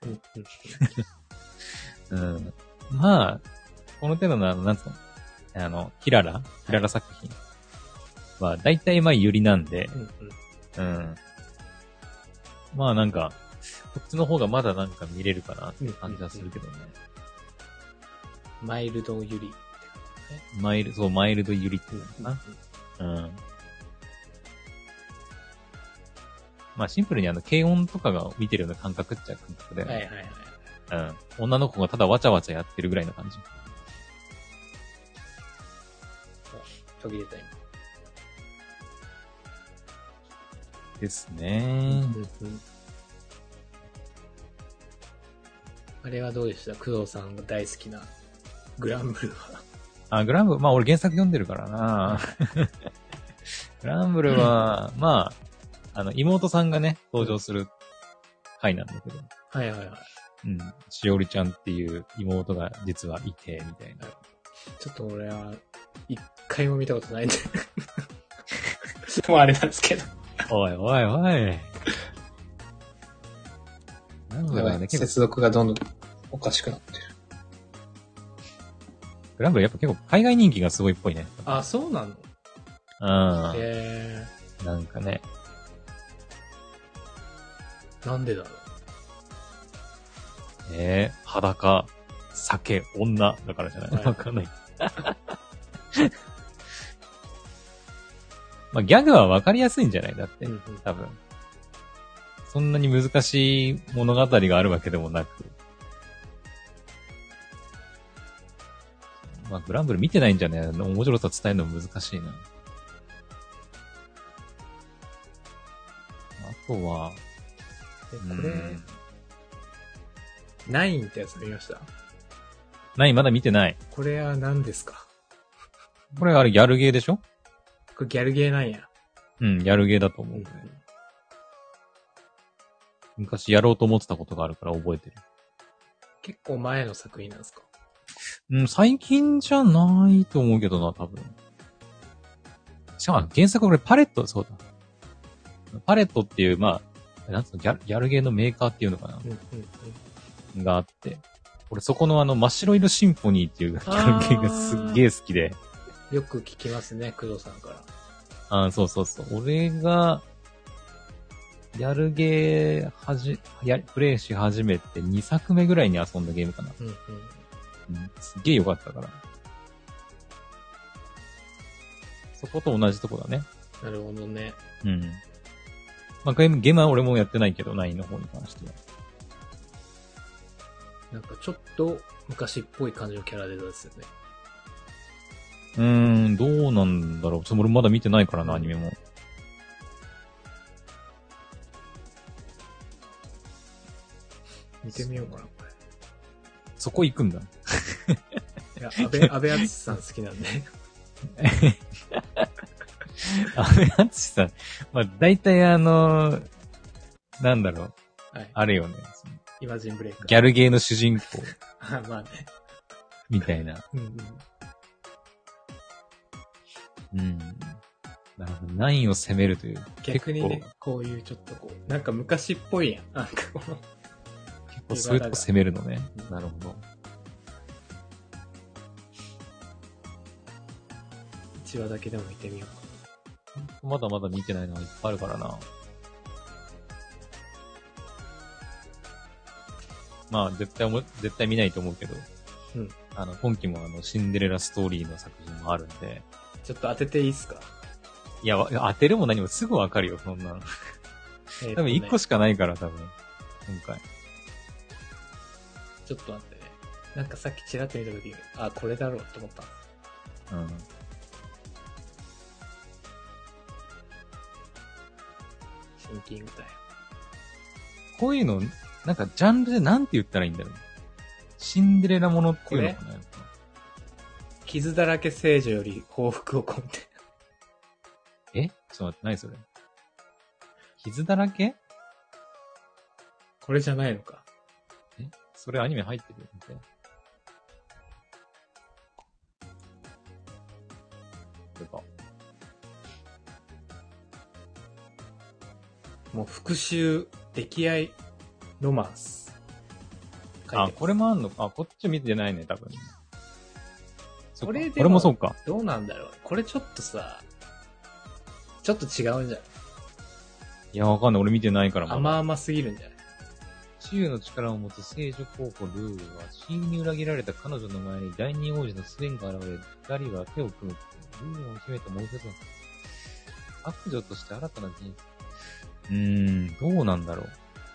うん。まあ、この手の、なんつうの、あの、キララキララ作品は、大体まあ、ユリなんで、うん、うん。まあなんか、こっちの方がまだなんか見れるかなって感じはするけどね。 マイルドユリ。 マイル、そう、マイルドユリっていうのかな。うん。まあシンプルにあの、軽音とかが見てるような感覚っちゃ感覚だよね。はいはいはい。うん。女の子がただわちゃわちゃやってるぐらいの感じ。 途切れた今。 ですね、うんうん。 あれはどうでした？工藤さんが大好きなグランブルは。 あ、グランブル、まあ俺原作読んでるからなグランブルは、まあ、あの、妹さんがね、登場する回なんだけど。 はいはいはい。 うん。しおりちゃんっていう妹が実はいて、みたいな。 ちょっと俺は、一回も見たことないんで。もうあれなんですけど。 おいおいおい。 なんだろうね。接続がどんどんおかしくなってる。 グランブルやっぱ結構海外人気がすごいっぽいね。 あ、そうなの？ うん。 へー。なんかね。 なんでだろう。 えー、裸、酒、女だからじゃない？わ、はい、かんない。まあ、ギャグはわかりやすいんじゃないだって、うんうん、多分。そんなに難しい物語があるわけでもなく。まあ、グランブル見てないんじゃね面白さ伝えるの難しいな。あとは、 え、これ、ナインってやつ見ました？ ナインまだ見てない。 これは何ですか？ これあれギャルゲーでしょ？ これギャルゲーなんや。 うん、ギャルゲーだと思う、ね。うん、昔やろうと思ってたことがあるから覚えてる。 結構前の作品なんですか？ うん、最近じゃないと思うけどな、多分。しかも原作これパレット、そうだ。パレットっていう、まあ、なんつうの、ギャル、ギャルゲーのメーカーっていうのかな、うんうんうん、があって、俺そこのあの、真っ白色シンフォニーっていうギャルゲーがすっげえ好きで。 よく聞きますね、工藤さんから。 ああ、そうそうそう。俺が、ギャルゲーはじ、や、プレイし始めてにさくめぐらいに遊んだゲームかな。うんうんうん、すっげえ良かったから。そこと同じとこだね。 なるほどね。 うん。まあ、ゲーム、ゲームは俺もやってないけど、ナインの方に関しては。 なんかちょっと昔っぽい感じのキャラデザですよね。 うーん、どうなんだろう。ちょっと俺まだ見てないからな、アニメも。 見てみようかな、これ。 そこ行くんだ。 いや、安倍、安倍敦さん好きなんで。 安倍敦さん。まあ、大体あの、なんだろう。 はい。 あれよね。 イマジンブレイク。 ギャルゲーの主人公。 あ、まあね。 みたいな。 うんうん。 うん。なるほど。ナインを攻めるという。 逆にね、こういうちょっとこう、なんか昔っぽいやん。なんかこの。 結構そういうとこ攻めるのね。なるほど。 いちわだけでも見てみようか。まだまだ見てないのがいっぱいあるからな。まあ、絶対も、絶対見ないと思うけど。 うん。あの、今期もあの、シンデレラストーリーの作品もあるんで。 ちょっと当てていいっすか？ いや、当てるも何もすぐわかるよ、そんなの。えね、多分いっこしかないから、多分。今回。 ちょっと待ってね。なんかさっきチラッと見たときに、あ、これだろうって思った。うん。シンキングタイム。 こういうの、なんかジャンルでなんて言ったらいいんだろう。シンデレラものっていうのかな。 傷だらけ聖女より報復を込めて。 え？ちょっと待って、何それ？傷だらけ？ これじゃないのか。 え？それアニメ入ってるよ、みたいな。これか。 もう復讐、溺愛、ロマンス。 あ、これもあんのか。あ、こっち見てないね、多分。 これでも、 これもそうか。 どうなんだろう。これちょっとさ、ちょっと違うんじゃない？ いや、わかんない。俺見てないからも。 甘々すぎるんじゃない？ 治癒の力を持つ聖女候補ルーは、親友に裏切られた彼女の前に第二王子のスウェンが現れ、二人は手を組む。ルーを秘めたもう一つの悪女として新たな人生。うーん、どうなんだろう。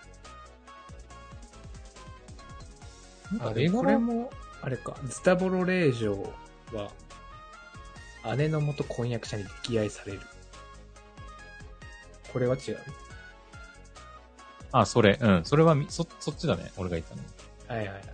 あれ、これも、あれか、ズタボロ令嬢は、姉の元婚約者に溺愛される。これは違う。 あ、それ、うん。それはみ、そ、そっちだね。俺が言ったの。 はいはいはい。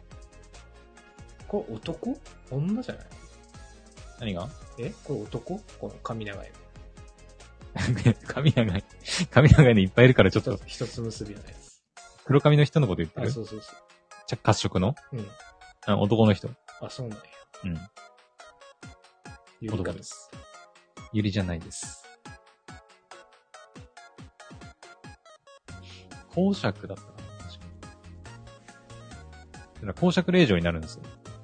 これ男？女じゃない？ 何が？ え？これ男？この髪長いの。髪長い。髪長いのいっぱいいるからちょっと。 一つ結びのやつ。 黒髪の人のこと言ってる？ あ、そうそうそう。 じゃ、褐色の？ うん。 あ、男の人。 あ、そうなんや。 うん。 ゆりかです。 ゆりじゃないです。公爵だったかな、確かに。だから公爵令嬢になるんですよ。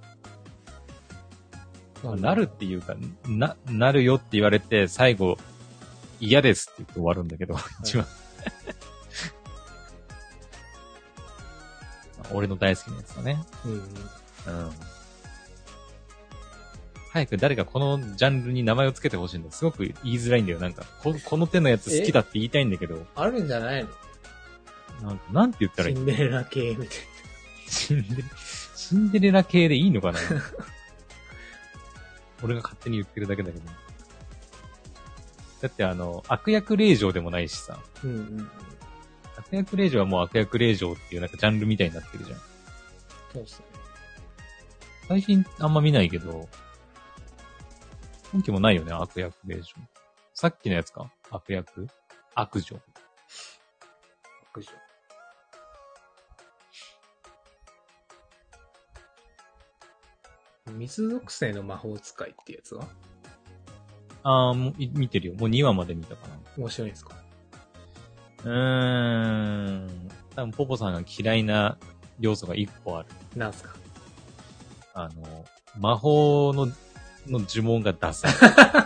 まあ、なるっていうか、な、なるよって言われて、最後、嫌ですって言って終わるんだけど、一番。俺の大好きなやつだね。うん、うん。うん。早く誰かこのジャンルに名前をつけてほしいんだ。すごく言いづらいんだよ。なんか、こ、この手のやつ好きだって言いたいんだけど。 あるんじゃないの？ なんか、なんて言ったらいい？ シンデレラ系みたいな。 シンデレ、シンデレラ系でいいのかな俺が勝手に言ってるだけだけど。だってあの、悪役令嬢でもないしさ。うんうんうん。悪役令嬢はもう悪役令嬢っていうなんかジャンルみたいになってるじゃん。 そうっすね。 最近あんま見ないけど、今期もないよね、悪役令嬢。さっきのやつか？悪役？悪女。悪女。 水属性の魔法使いってやつは？ あー、もう、見てるよ。もうにわまで見たかな。 面白いんですか？ うーん。多分、ポポさんが嫌いな要素がいっこある。 なんすか？ あの、魔法の、の呪文がダサい。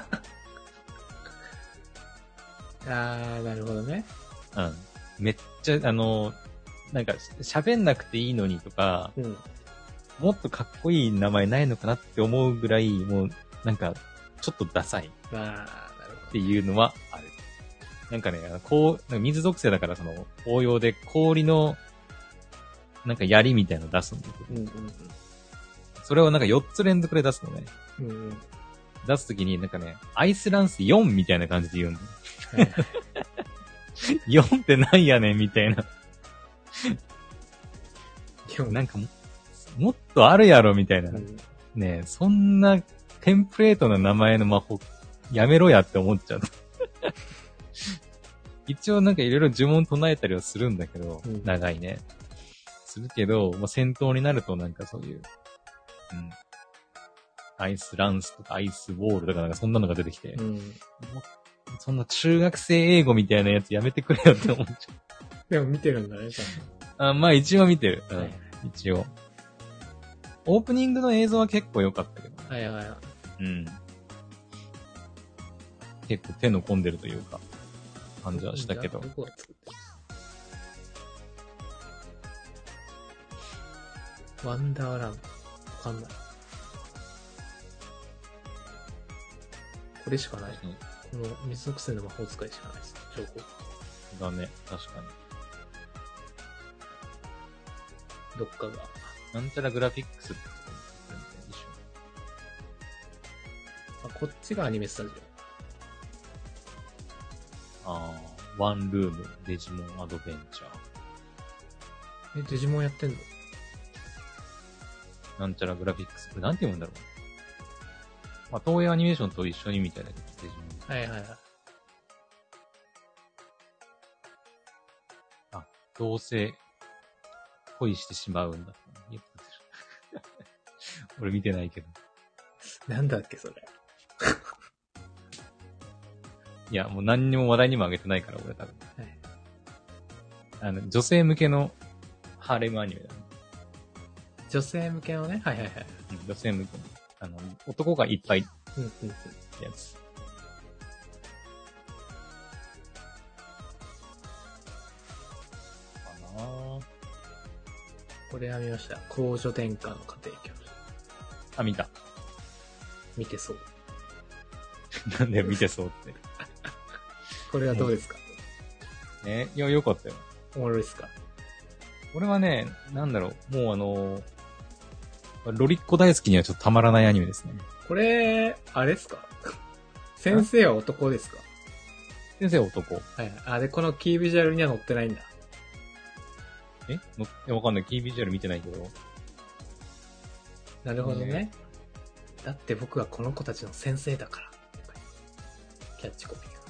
あー、なるほどね。 うん。めっちゃ、あの、なんか、喋んなくていいのにとか、うん、もっとかっこいい名前ないのかなって思うぐらい、もう、なんか、ちょっとダサい。あー、なるほど。っていうのはある。なんかね、こう、なんか水属性だからその、応用で氷の、なんか槍みたいなの出すんだけど、うんうんうん、それをなんかよっつ連続で出すのね。うんうん、出すときになんかね、アイスランスよんみたいな感じで言うんだよ。よんってなんやねんみたいな。なんかも、もっとあるやろみたいな。うん、 ねえ、そんなテンプレートな名前の魔法、やめろやって思っちゃう。一応なんかいろいろ呪文唱えたりはするんだけど、うん、長いね。するけど、まあ、戦闘になるとなんかそういう、うん。アイスランスとかアイスウォールとかなんかそんなのが出てきて、うん、そんな中学生英語みたいなやつやめてくれよって思っちゃう。でも見てるんだね、ちゃんと。あ、まあ一応見てる。うん、一応。オープニングの映像は結構良かったけど。 はいはいはい。 うん。結構手の込んでるというか、感じはしたけど。どこが作ってる？ワンダーランド。わかんない。これしかない。うん、この水属性の魔法使いしかないです。情報。 だね、確かに。 どっかが。 なんちゃらグラフィックスってあ、こっちがアニメスタジオ。ああ、ワンルーム、デジモンアドベンチャー。え、デジモンやってんの？ なんちゃらグラフィックス。これなんて読むんだろう。まあ、東映アニメーションと一緒にみたいだけど、デジモン。 はいはいはい。 あ、どうせ、恋してしまうんだ。俺見てないけど。 なんだっけ、それ。 いや、もう何にも話題にも上げてないから、俺多分。はい。あの、女性向けのハーレムアニメだね。 女性向けのね、はいはいはい。 うん、女性向けの。あの、男がいっぱい、 うんうんうん、 やつ。かなぁ。 これは見ました。公女殿下の家庭教師。 あ、見た。 見てそう。 なんで見てそうって。 これはどうですか？ ね、いや、よかったよ。 おもろいですか？ 俺はね、なんだろう、もうあの、ロリッコ大好きにはちょっとたまらないアニメですね。 これ、あれですか？先生は男ですか？ 先生は男。 はい。あ、で、このキービジュアルには載ってないんだ。 えのいや、わかんない。キービジュアル見てないけど。 なるほどね。だって僕はこの子たちの先生だから。キャッチコピーが。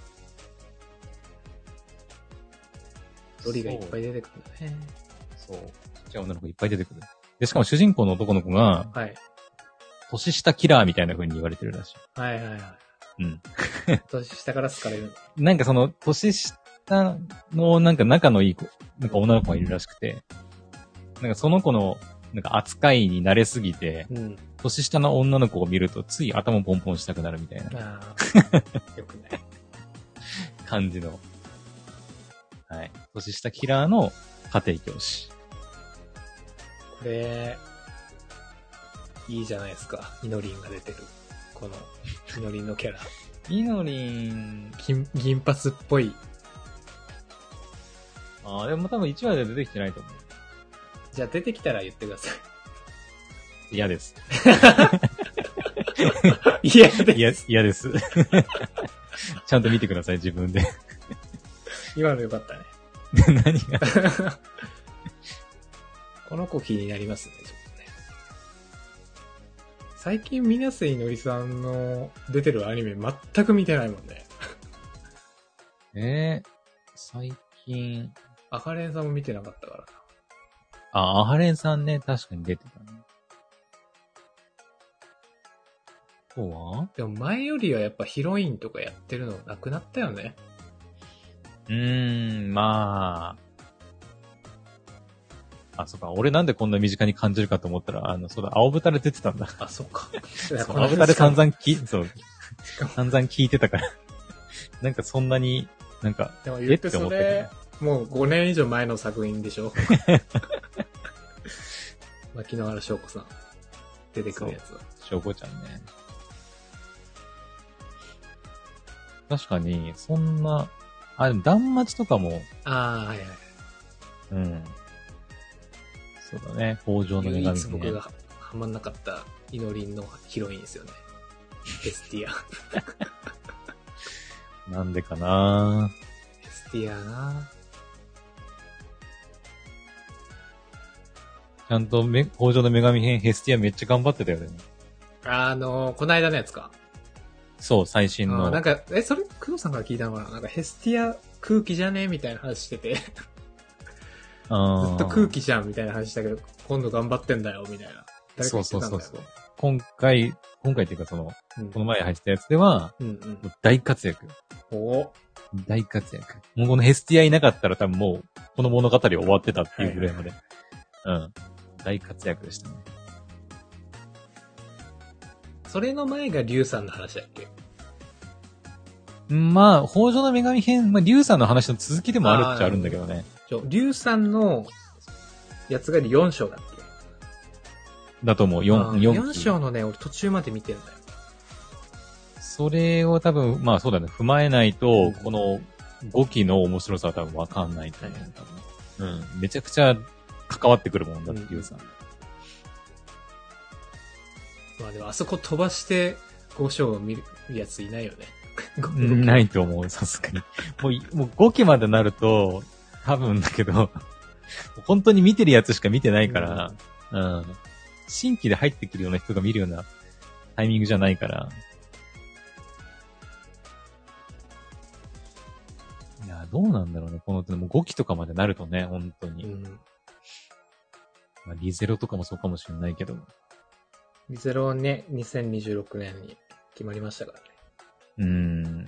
ロリがいっぱい出てくるんだね。 そう。ちっちゃい女の子いっぱい出てくる。で、しかも主人公の男の子が、 はい。 年下キラーみたいな風に言われてるらしい。 はいはいはい。 うん。 年下から好かれる。 なんかその、年下のなんか仲のいい子、なんか女の子がいるらしくて、なんかその子の、なんか扱いに慣れすぎて、うん、年下の女の子を見るとつい頭ポンポンしたくなるみたいな。あよくない。 感じの。はい。年下キラーの家庭教師。 これ、いいじゃないですか。イノリンが出てる。この、イノリンのキャラ。 イノリン、 銀、銀髪っぽい。 ああ、でも多分いちわで出てきてないと思う。 じゃあ出てきたら言ってください。嫌です。 嫌です。 嫌です。ちゃんと見てください、自分で。 今のよかったね。 何がこの子気になりますね、ちょっとね。最近、水瀬いのりさんの出てるアニメ全く見てないもんね。 えー、最近。 アカレンさんも見てなかったからな。 あ、アハレンさんね、確かに出てたね。そうは？ でも前よりはやっぱヒロインとかやってるのなくなったよね。 うーん、まあ。あ、そっか。俺なんでこんな身近に感じるかと思ったら、あの、そうだ、青豚で出てたんだ。 あ、そっか。 そう青豚で散々き、そう。散々聞いてたから。なんかそんなに、なんか、 でも言ってそれ、もうごねん以上前の作品でしょ。牧野原翔子さん。出てくるやつは。 翔子ちゃんね。確かに、そんな、あ、でも、断末とかも。 ああ、はいはい。 うん。そうだね。北条の女神、ね。 唯一僕がハマんなかったイノリンのヒロインですよね。エスティア。 なんでかなエスティアなちゃんとめ、北条の女神編ヘスティアめっちゃ頑張ってたよね。 あのー、この間のやつか。 そう、最新の。 なんか、え、それ、工藤さんから聞いたのかななんかヘスティア空気じゃねみたいな話してて。ずっと空気じゃんみたいな話したけど、今度頑張ってんだよ、みたいな。誰か言ってたんだよ。そうそうそうそう。 今回、今回っていうかその、うん、この前入ってたやつでは、うんうん、大活躍。 お大活躍。もうこのヘスティアいなかったら多分もう、この物語終わってたっていうぐらいまで。はいはいはい、うん。大活躍でしたね。 それの前が竜さんの話だっけ？ まあ、北条の女神編、まあ、竜さんの話の続きでもあるっちゃあるんだけどね。 竜さんのやつがよん章だっけ？ だと思う、よん、よん。 よん章のね、俺途中まで見てんだよ。 それを多分、まあそうだね、踏まえないと、うん、このごきの面白さは多分わかんないと思う、多分。うん。めちゃくちゃ関わってくるもんだって、竜さん。 まあでも、あそこ飛ばしてご章を見るやついないよね。 ないと思う、さすがに。もう、もうごきまでなると、多分だけど、本当に見てるやつしか見てないから、うん、うん。新規で入ってくるような人が見るようなタイミングじゃないから。いや、どうなんだろうね、この、もうごきとかまでなるとね、本当に。うん、まあ、リゼロとかもそうかもしれないけど。 リゼロはね、にせんにじゅうろくねんに決まりましたからね。 うーん。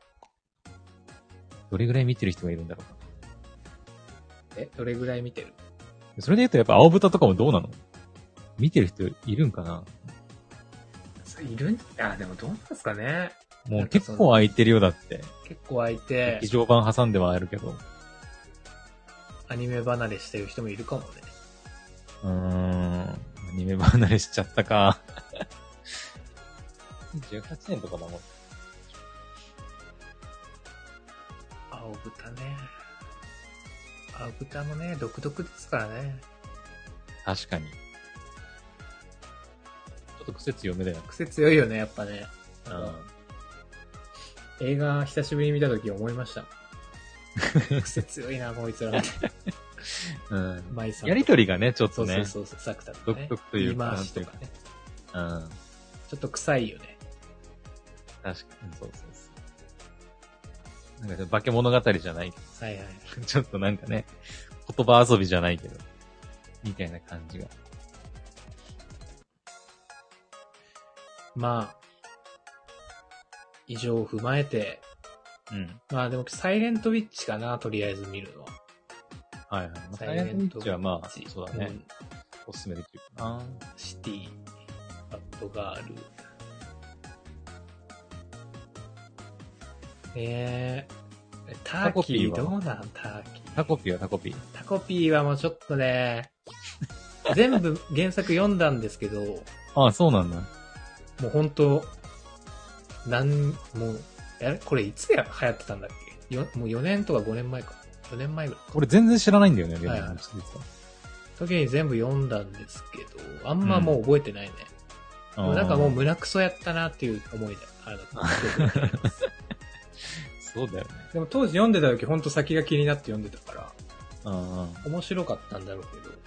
どれぐらい見てる人がいるんだろうか。 え、どれぐらい見てる？ それで言うとやっぱ青豚とかもどうなの？見てる人いるんかな？ いるんあ、でもどうなんですかね。 もう結構空いてるよだって。 結構空いて。 劇場版挟んではあるけど。 アニメ離れしてる人もいるかもね。 うーん。アニメ離れしちゃったか。じゅうはちねんとかだもん。 青豚ね。青豚もね、独特ですからね。 確かに。ちょっと癖強めだよ。 癖強いよね、やっぱね。うん。映画久しぶりに見たとき思いました。癖強いな、こいつら。 うん。マイさん。やりとりがね、ちょっとね。 そうそうそう、サクタとね。独特というか。 言い回しとかね。 うん。 ちょっと臭いよね。 確かに、そうそうそう。なんか、化け物語じゃない。 はいはい。 ちょっとなんかね、言葉遊びじゃないけど、みたいな感じが。 まあ、以上を踏まえて、 うん。 まあでも、サイレントウィッチかな、とりあえず見るのは。 はいはい。まあ、サイレントウィッチはまあ、そうだね。うん、おすすめできるかな。 シティ、バッドガール。えー、ターキーどうなんターキー。 タコピーはタコピー。 タコピーはもうちょっとね、全部原作読んだんですけど。 ああ、そうなんだ。 もうほんと、なん、もう、あれこれいつや流行ってたんだっけよもうよねんとかごねんまえか。よねんまえぐらい。 俺全然知らないんだよね、 はいはい。時に全部読んだんですけど、あんまもう覚えてないね。うん、でもなんかもう胸クソやったなっていう思いで、あれだった。 そうだよね。 でも当時読んでた時ほんと先が気になって読んでたから、 うん、 面白かったんだろうけど。い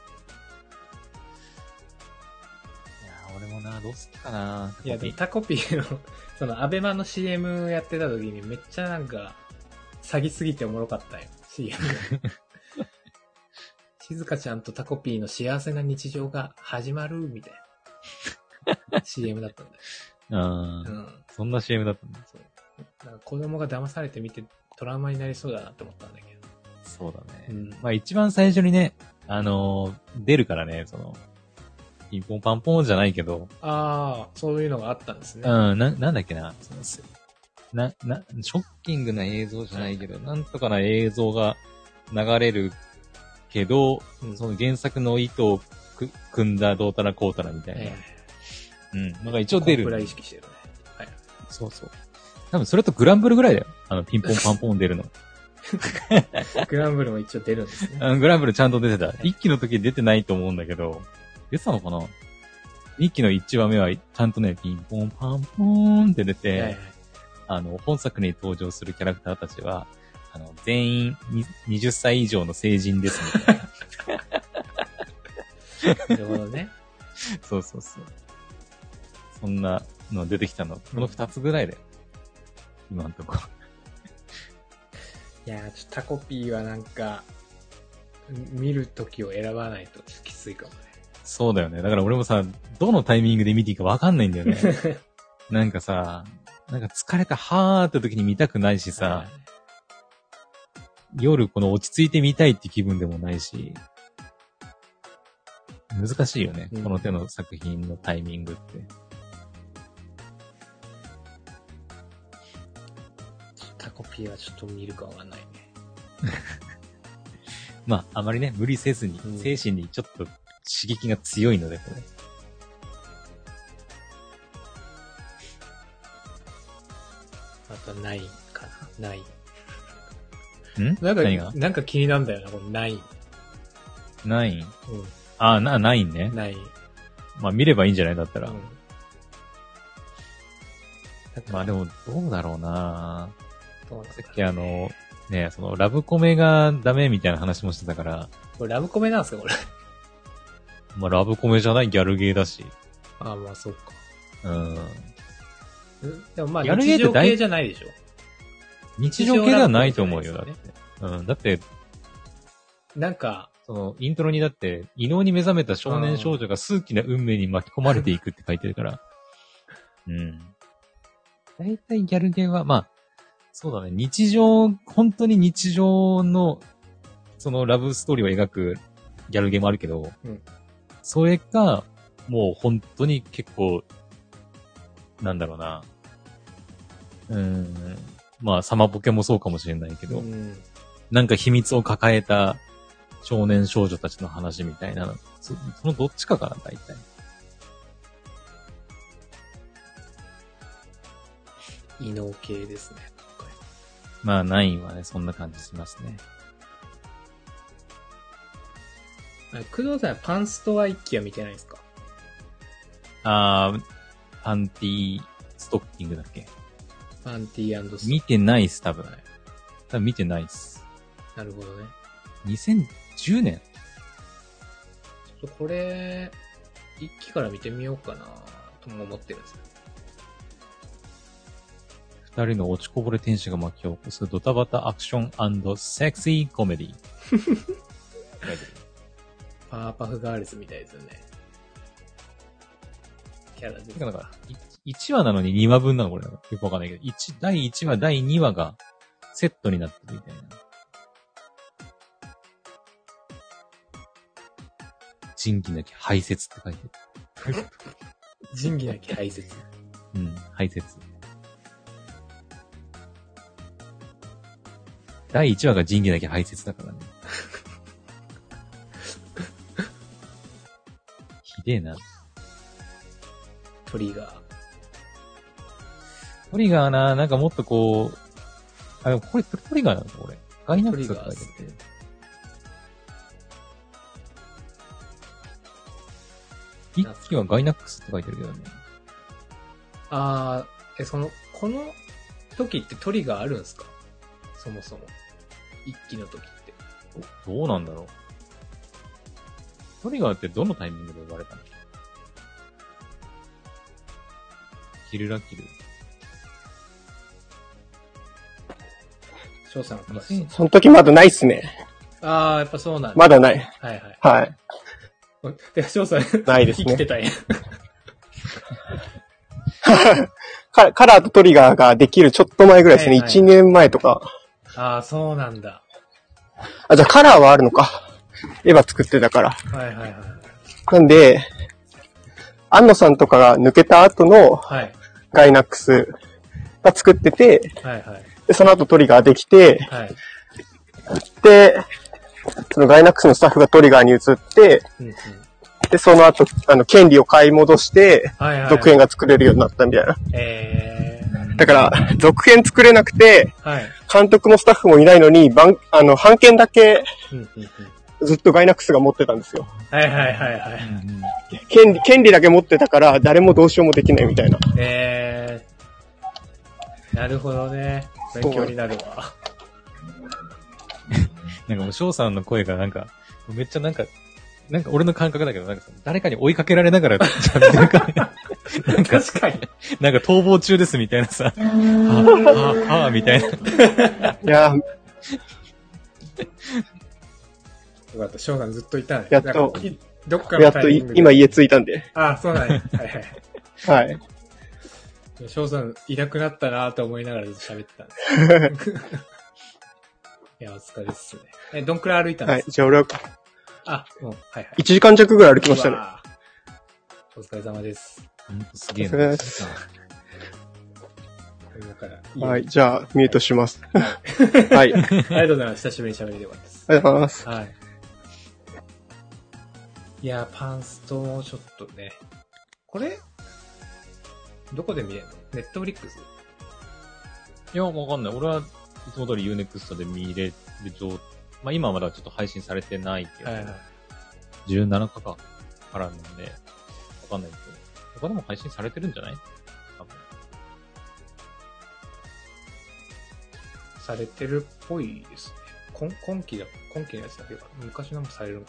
や、俺もな、どうすっかな。 いや、でもタコピーの、そのアベマの シーエム やってた時にめっちゃなんか、詐欺すぎておもろかったよ、シーエム 静香ちゃんとタコピーの幸せな日常が始まるみたいな シーエム だったんだよ。 ああ、うん、そんな シーエム だったんだ。 そう。なんか子供が騙されてみてトラウマになりそうだなって思ったんだけど。 そうだね。 うん、 まあ一番最初にね、あのー、出るからね、その、ピンポンパンポンじゃないけど。 ああ、そういうのがあったんですね。 うん、な、なんだっけな。そのな、な、ショッキングな映像じゃないけど、はい、なんとかな映像が流れるけど、うん、その原作の意図をく組んだどうたらこうたらみたいな。はいはい、うん。なんか一応出る。 コンプラ意識してるね。はい。 そうそう。多分それとグランブルぐらいだよ。あの、ピンポンパンポン出るの。 グランブルも一応出るんですね。 うん、グランブルちゃんと出てた。一期の時出てないと思うんだけど、出てたのかな？一期の一話目はちゃんとね、ピンポンパンポーンって出て、はいはい、あの、本作に登場するキャラクターたちは、あの、全員にじゅっさい以上の成人ですみたいな。 なるほどね。 そうそうそう。そんなの出てきたの、この二つぐらいで、うん、今んとこ。 いやー、ちょっとタコピーはなんか、見るときを選ばないときついかもね。 そうだよね。だから俺もさ、どのタイミングで見ていいかわかんないんだよね。なんかさ、なんか疲れたはーって時に見たくないしさ、夜この落ち着いて見たいって気分でもないし、難しいよね、うん、この手の作品のタイミングって。 タコピーはちょっと見るかわかんないね。 まあ、あまりね、無理せずに、うん、精神にちょっと刺激が強いので、これ。 あと、ナインかな。ナイン。んなんか、 何がなんか気になるんだよな、このナイン。 ナイン。 うん。 あ、な、ナインね。 ナイン。 まあ、見ればいいんじゃないだったら。うん、まあでも、どうだろうなどうなんだろうね。 さっきあの、ね、その、ラブコメがダメみたいな話もしてたから。 これラブコメなんですか、これ。 まあ、ラブコメじゃないギャルゲーだし。 ああ、まあ、そうか。 うん。 でもまあ、日常系じゃないでしょ。 日常系ではないと思うよ、だって。うん。だって、 なんか、 その、イントロにだって、異能に目覚めた少年少女が数奇な運命に巻き込まれていくって書いてるから。うん。だいたいギャルゲーは、まあ、そうだね、日常、本当に日常の、そのラブストーリーを描くギャルゲーもあるけど、うん、それか、もう本当に結構、なんだろうな、うーん、まあ、サマポケもそうかもしれないけど、うん、なんか秘密を抱えた少年少女たちの話みたいなの、そ, そのどっちかかな、大体。 異能系ですね。 まあ、ナインはね、そんな感じしますね。 工藤さんはパンストは一期は見てないですか？ あー、パンティーストッキングだっけ？ パンティーストッキング。 見てないっす、多分。多分見てないっす。 なるほどね。 にせんじゅうねん？ちょっとこれ、一期から見てみようかなとも思ってるんですよ。 二人の落ちこぼれ天使が巻き起こすドタバタアクション&セクシーコメディ。 パワーパフガールズみたいですよね。キャラです。 なんか、いちわなのににわぶんなのこれ。よくわかんないけど、だいいちわ、だいにわがセットになってるみたいな。仁義なき排泄って書いてる。 仁義なき排泄。 うん、排泄。だいいちわが仁義なき排泄だからね。ひでえな。 トリガー。 トリガーな、なんかもっとこう、あ、でもこれトリガーなのこれ。ガイナックスって書いてる。一期はガイナックスって書いてるけどね。 あー、え、その、この時ってトリガーあるんですか？そもそも。一期の時って。 どうなんだろう。トリガーってどのタイミングで呼ばれたの？キルラキル。 翔さんのその時まだないっすね。 あー、やっぱそうなんだ。 まだない。 はいはい。 はい。 いや、翔さん、 ないですね。 生きてたんや。 カラーとトリガーができるちょっと前ぐらいですね。はいはい、いちねんまえとか。 ああ、そうなんだ。 あ、じゃあカラーはあるのか。エヴァ作ってたから。 はいはいはい。 なんで、安野さんとかが抜けた後の、ガイナックスが作ってて、 はいはい、 でその後トリガーできて、 はい、 で、そのガイナックスのスタッフがトリガーに移って、うんうん、で、その後、あの、権利を買い戻して、はいはいはい、続編が作れるようになったみたいな。 えー、 だから、続編作れなくて、 はい、 監督もスタッフもいないのに、番あの、版権だけ、ずっとガイナックスが持ってたんですよ。 はいはいはいはい。 権利、権利だけ持ってたから、誰もどうしようもできないみたいな。 えー、なるほどね。勉強になるわ。 なんかもう翔さんの声がなんか、めっちゃなんか、 なんか俺の感覚だけど、なんかさ誰かに追いかけられながら喋ってるから、なんか、 確かに。 なんか逃亡中ですみたいなさ、はぁ、はぁ、はぁ、みたいな。 いやー、 よかった、翔さんずっといたね。 やっと、 どっかのやっと今家着いたんで。 ああ、そうなんや。はいはい。 はい。 翔さんいなくなったなと思いながらずっと喋ってたんです。いや、お疲れっすね。え、どんくらい歩いたんですか？ はい、じゃあ俺は、 あ、もう、はいはい。 いちじかん弱ぐらい歩きましたね。 お疲れ様です。 ほんとすげえな。 な。 はい、じゃあ、ミュートします。はい。ありがとうございます。久しぶりに喋れてよかったです。 ありがとうございます。 はい。いや、パンストもちょっとね。これどこで見れるの？ネットフリックス？ いや、わかんない。俺はいつも通り ユーネクスト で見れる状、まあ今はまだちょっと配信されてないけど、はいはい、じゅうななかかからなんで、わかんないけど、他でも配信されてるんじゃない？多分。 されてるっぽいですね。今今期だ、今期のやつだけど、昔のもされるのか。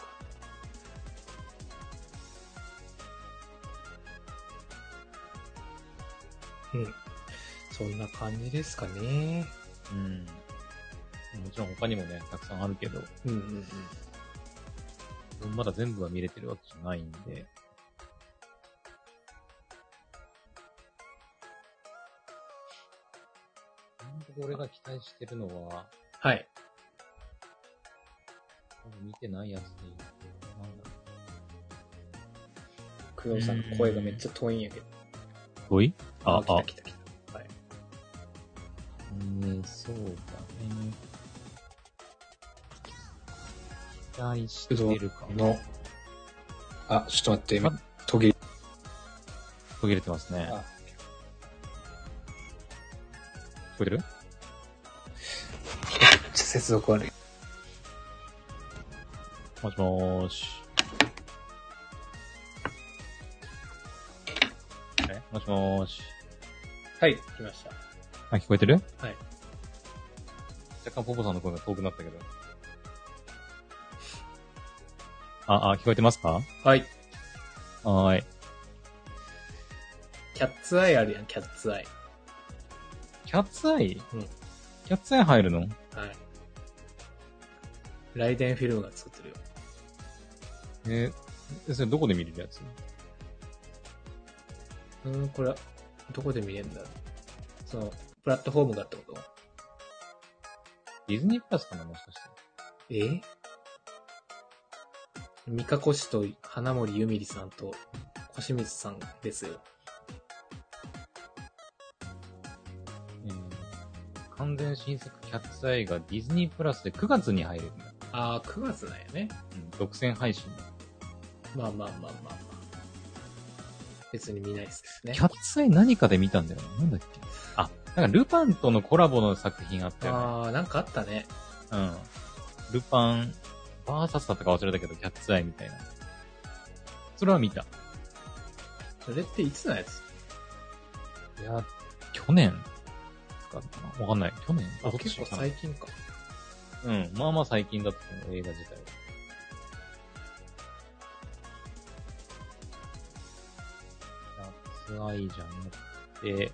うん。そんな感じですかね。 うん。もちろん他にもね、たくさんあるけど。 うんうんうん。まだ全部は見れてるわけじゃないんで。俺が期待してるのは、 はい。 見てないやつでいい。なんだろう。工藤さんの声がめっちゃ遠いんやけど。 遠い？あ、 あ、来た来た来た。はい。 うん、そうだね。期待してるかの。あ、ちょっと待って、今、途切れ。 途切れてますね。あ、聞こえてる？ 接続悪い。 もしもーし。え？もしもーし。 はい、来ました。 あ、聞こえてる？ はい。 若干ポポさんの声が遠くなったけど。あ、あ、聞こえてますか？ はい。 はーい。 キャッツアイあるやん、キャッツアイ。 キャッツアイ？ うん。 キャッツアイ入るの？はい。 ライデンフィルムが作ってるよ。 えー、それどこで見れるやつ？ うーん、これは、どこで見れるんだ？その、プラットフォームがってこと？ ディズニープラスかな、もしかして。 え？三カコシと花森ゆみりさんと小清水さんですよ。 えー、完全新作キャッツアイがディズニープラスでくがつに入るんだ。 あー、くがつなんやね。 うん、独占配信。 まあまあまあまあまあ。別に見ないですね。 キャッツアイ何かで見たんだよな。なんだっけ？あ、なんかルパンとのコラボの作品あったよね。 あー、なんかあったね。 うん。ルパン、バーサスだったか忘れたけど、キャッツアイみたいな。それは見た。 それっていつのやつ？ いや、去年かな？わかんない。去年？ あ、結構最近か。 うん。まあまあ最近だったの、映画自体は。キャッツアイじゃなくて、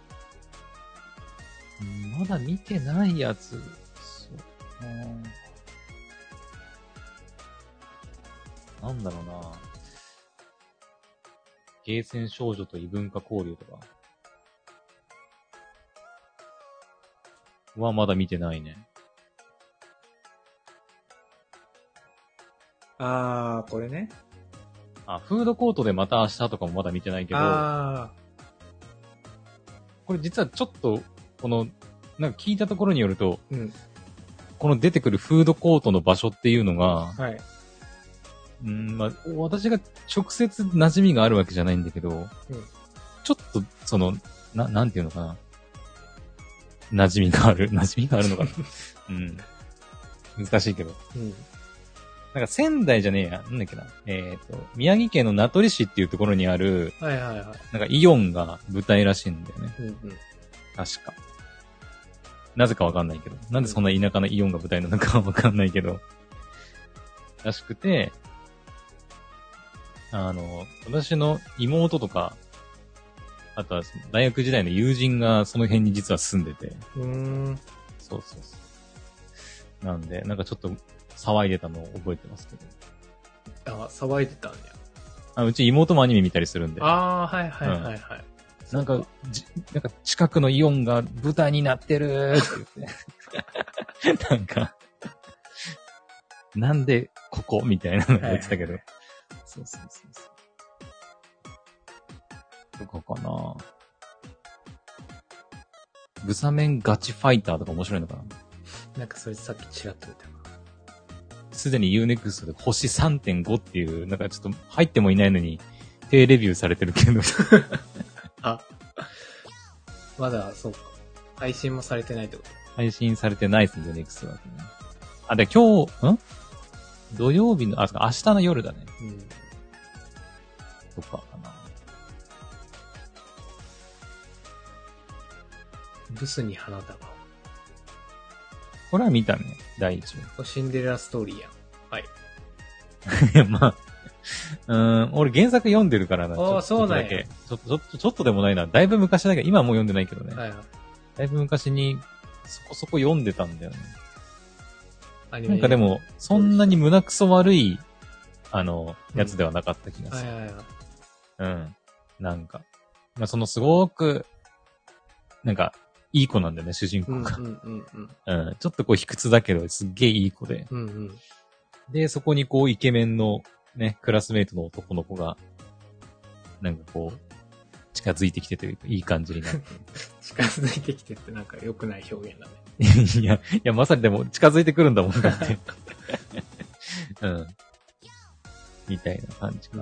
うん、まだ見てないやつ。そう。うんなんだろうな。ゲーセン少女と異文化交流とかはまだ見てないね。 あー、これね。 あ、フードコートでまた明日とかもまだ見てないけど、 あこれ実はちょっと、この、なんか聞いたところによると、 うん、 この出てくるフードコートの場所っていうのが、 はい。 うん、まあ、私が直接馴染みがあるわけじゃないんだけど、うん、ちょっと、その、な、なんていうのかな。馴染みがある馴染みがあるのかなうん。難しいけど。 うん。 なんか仙台じゃねえや。なんだっけな。えっと、宮城県の名取市っていうところにある、 はいはいはい。 なんかイオンが舞台らしいんだよね。 うんうん。 確か。なぜかわかんないけど。なんでそんな田舎のイオンが舞台なのかわかんないけど。らしくて、 あの、私の妹とか、あとは大学時代の友人がその辺に実は住んでて。 うーん。 そうそうそう。なんで、なんかちょっと騒いでたのを覚えてますけど。あ、騒いでたんや。 あ、うち妹もアニメ見たりするんで。 ああ、はいはいはいはい。 うん、なんか、じ、なんか近くのイオンが舞台になってるって言って。なんか、なんでここみたいなの言ってたけど。はいはい、そうそうそうそう。とかかな。ブサメンガチファイターとか面白いのかな。 なんかそれさっきちらっと見たな。 すでに ユーネクスト で星 さんてんご っていう、なんかちょっと入ってもいないのに、低レビューされてるけど。 あ、まだ、そうか。配信もされてないってこと？ 配信されてないですね、ユーネクスト だとね。あ、で、今日、ん土曜日の、あ、明日の夜だね。うん。とかかな。 ブスに花束。 これは見たね、第一話。シンデレラストーリーやん。はい。 いや、まあ、うーん、俺原作読んでるからな。 ああ、そうなんや。 ちょっと、ちょっと、ちょっとでもないな。だいぶ昔だけど、今はもう読んでないけどね。はいはい。だいぶ昔に、そこそこ読んでたんだよね。なんかでも、そんなに胸くそ悪い、あの、やつではなかった気がする。はいはいはい。うん。なんか、まあ、そのすごく、なんか、いい子なんだよね、主人公が。うんうんうんうん。うん。ちょっとこう、卑屈だけど、すっげえいい子で。うんうん。で、そこにこう、イケメンの、ね、クラスメイトの男の子が、なんかこう、近づいてきてというか、いい感じになって。 近づいてきてってなんか良くない表現だね。 いや、いや、まさにでも近づいてくるんだもんだって。うん。みたいな感じかな。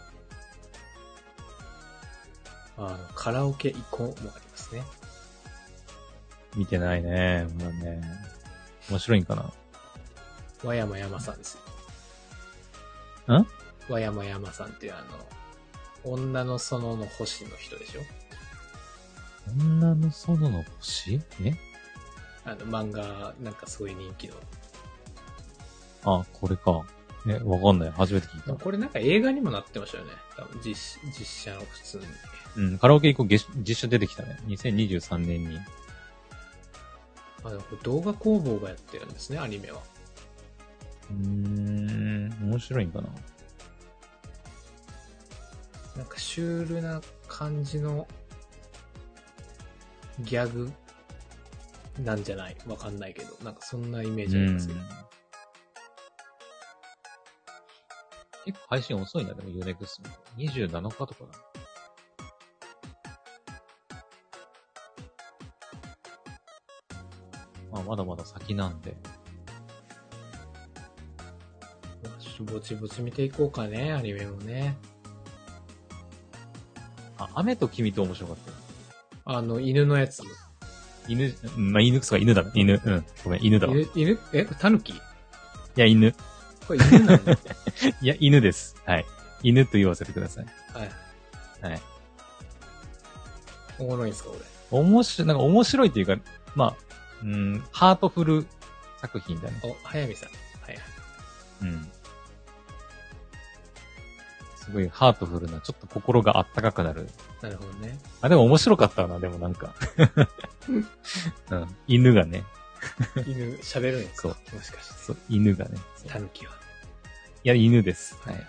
あの、カラオケ移行もありますね。 見てないね。もうね。面白いんかな。 和山山さんですよ。ん？ 和山山さんっていうあの、女の園の星の人でしょ？ 女の園の星？え？ あの、漫画、なんかそういう人気の。 あ、これか。え、わかんない。初めて聞いた。 これなんか映画にもなってましたよね。多分実、実写の普通に。 うん、カラオケ以降実写出てきたね。にせんにじゅうさんねんに。 あ、でもこれ動画工房がやってるんですね、アニメは。 うーん、面白いんかな。 なんかシュールな感じのギャグなんじゃない？わかんないけど、なんかそんなイメージありますけど。 結構配信遅いな、でもユーネクスト。にじゅうなのかとかだ。まあ、まだまだ先なんで。 ぼちぼち見ていこうかね、アニメもね。 あ、雨と君と面白かったよ。 あの、犬のやつ。 犬、まあ、犬、そうか、犬だね。犬、うん。ごめん、犬だわ。 犬、犬え、タヌキ？いや、犬。 これ犬なの？ いや、犬です。はい。犬と言わせてください。 はい。 はい。 おもろいんすか、 俺。面白い、なんか面白いっていうか、まあ、うん、ハートフル作品だね。 お、早見さん。はいはい。 うん。すごいハートフルな、ちょっと心があったかくなる。 なるほどね。 あ、でも面白かったな、でもなんか。うん。犬がね。 犬、喋るんですか？ そう。 もしかして。 そう、犬がね。 タヌキは。 いや、犬です。はい。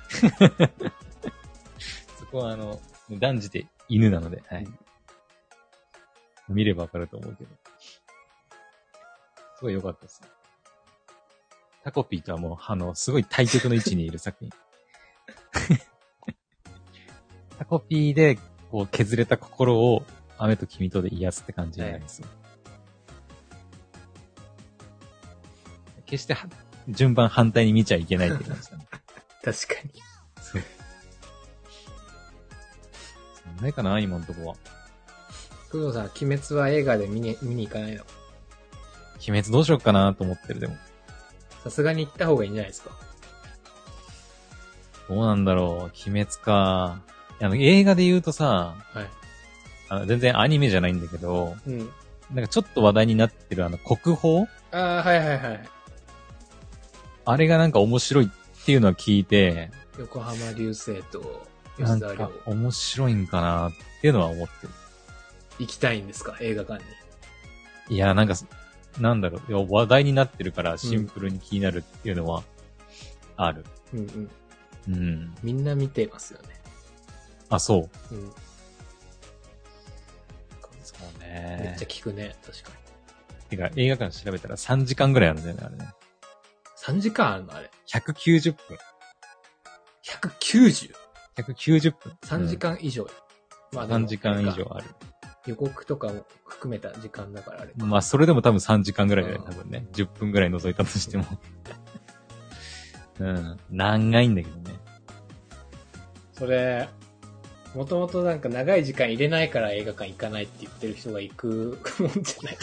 そこはあの、断じて犬なので、はい。見ればわかると思うけど。すごい良かったです。タコピーとはもう、あの、すごい対極の位置にいる作品。タコピーで、こう、削れた心を、雨と君とで癒すって感じになります。はい、決しては、順番反対に見ちゃいけないって感じだね。 確かに。 そう。そんないかな、今のとこは。 工藤さん、鬼滅は映画で見に、見に行かないの？ 鬼滅どうしようかなと思ってる、でも。 さすがに行った方がいいんじゃないですか。 どうなんだろう、鬼滅か。あの、映画で言うとさ、はい。あの、全然アニメじゃないんだけど、うん。なんかちょっと話題になってるあの、国宝？ ああ、はいはいはい。 あれがなんか面白いっていうのは聞いて、 横浜流星と吉沢亮。 面白いんかなっていうのは思ってる。 行きたいんですか、映画館に。いや、なんか、なんだろう、いや話題になってるからシンプルに気になるっていうのはある。 うんうんうん。 みんな見てますよね。 あ、そう。 うん。 そうね。 めっちゃ聞くね、確かに。 てか、映画館調べたらさんじかんぐらいあるんだよね、あれね。 さんじかんあるのあれ。 ひゃくきゅうじゅっぷん。 ひゃくきゅうじゅう? ひゃくきゅうじゅっぷん。 さんじかん以上。うん、 まあさんじかん以上ある。 予告とかも含めた時間だからあれ。 まあそれでも多分さんじかんぐらいだよね、多分ね。じゅっぷんぐらい覗いたとしても。うん。長いんだけどね。 それ、もともとなんか長い時間入れないから映画館行かないって言ってる人が行くもんじゃない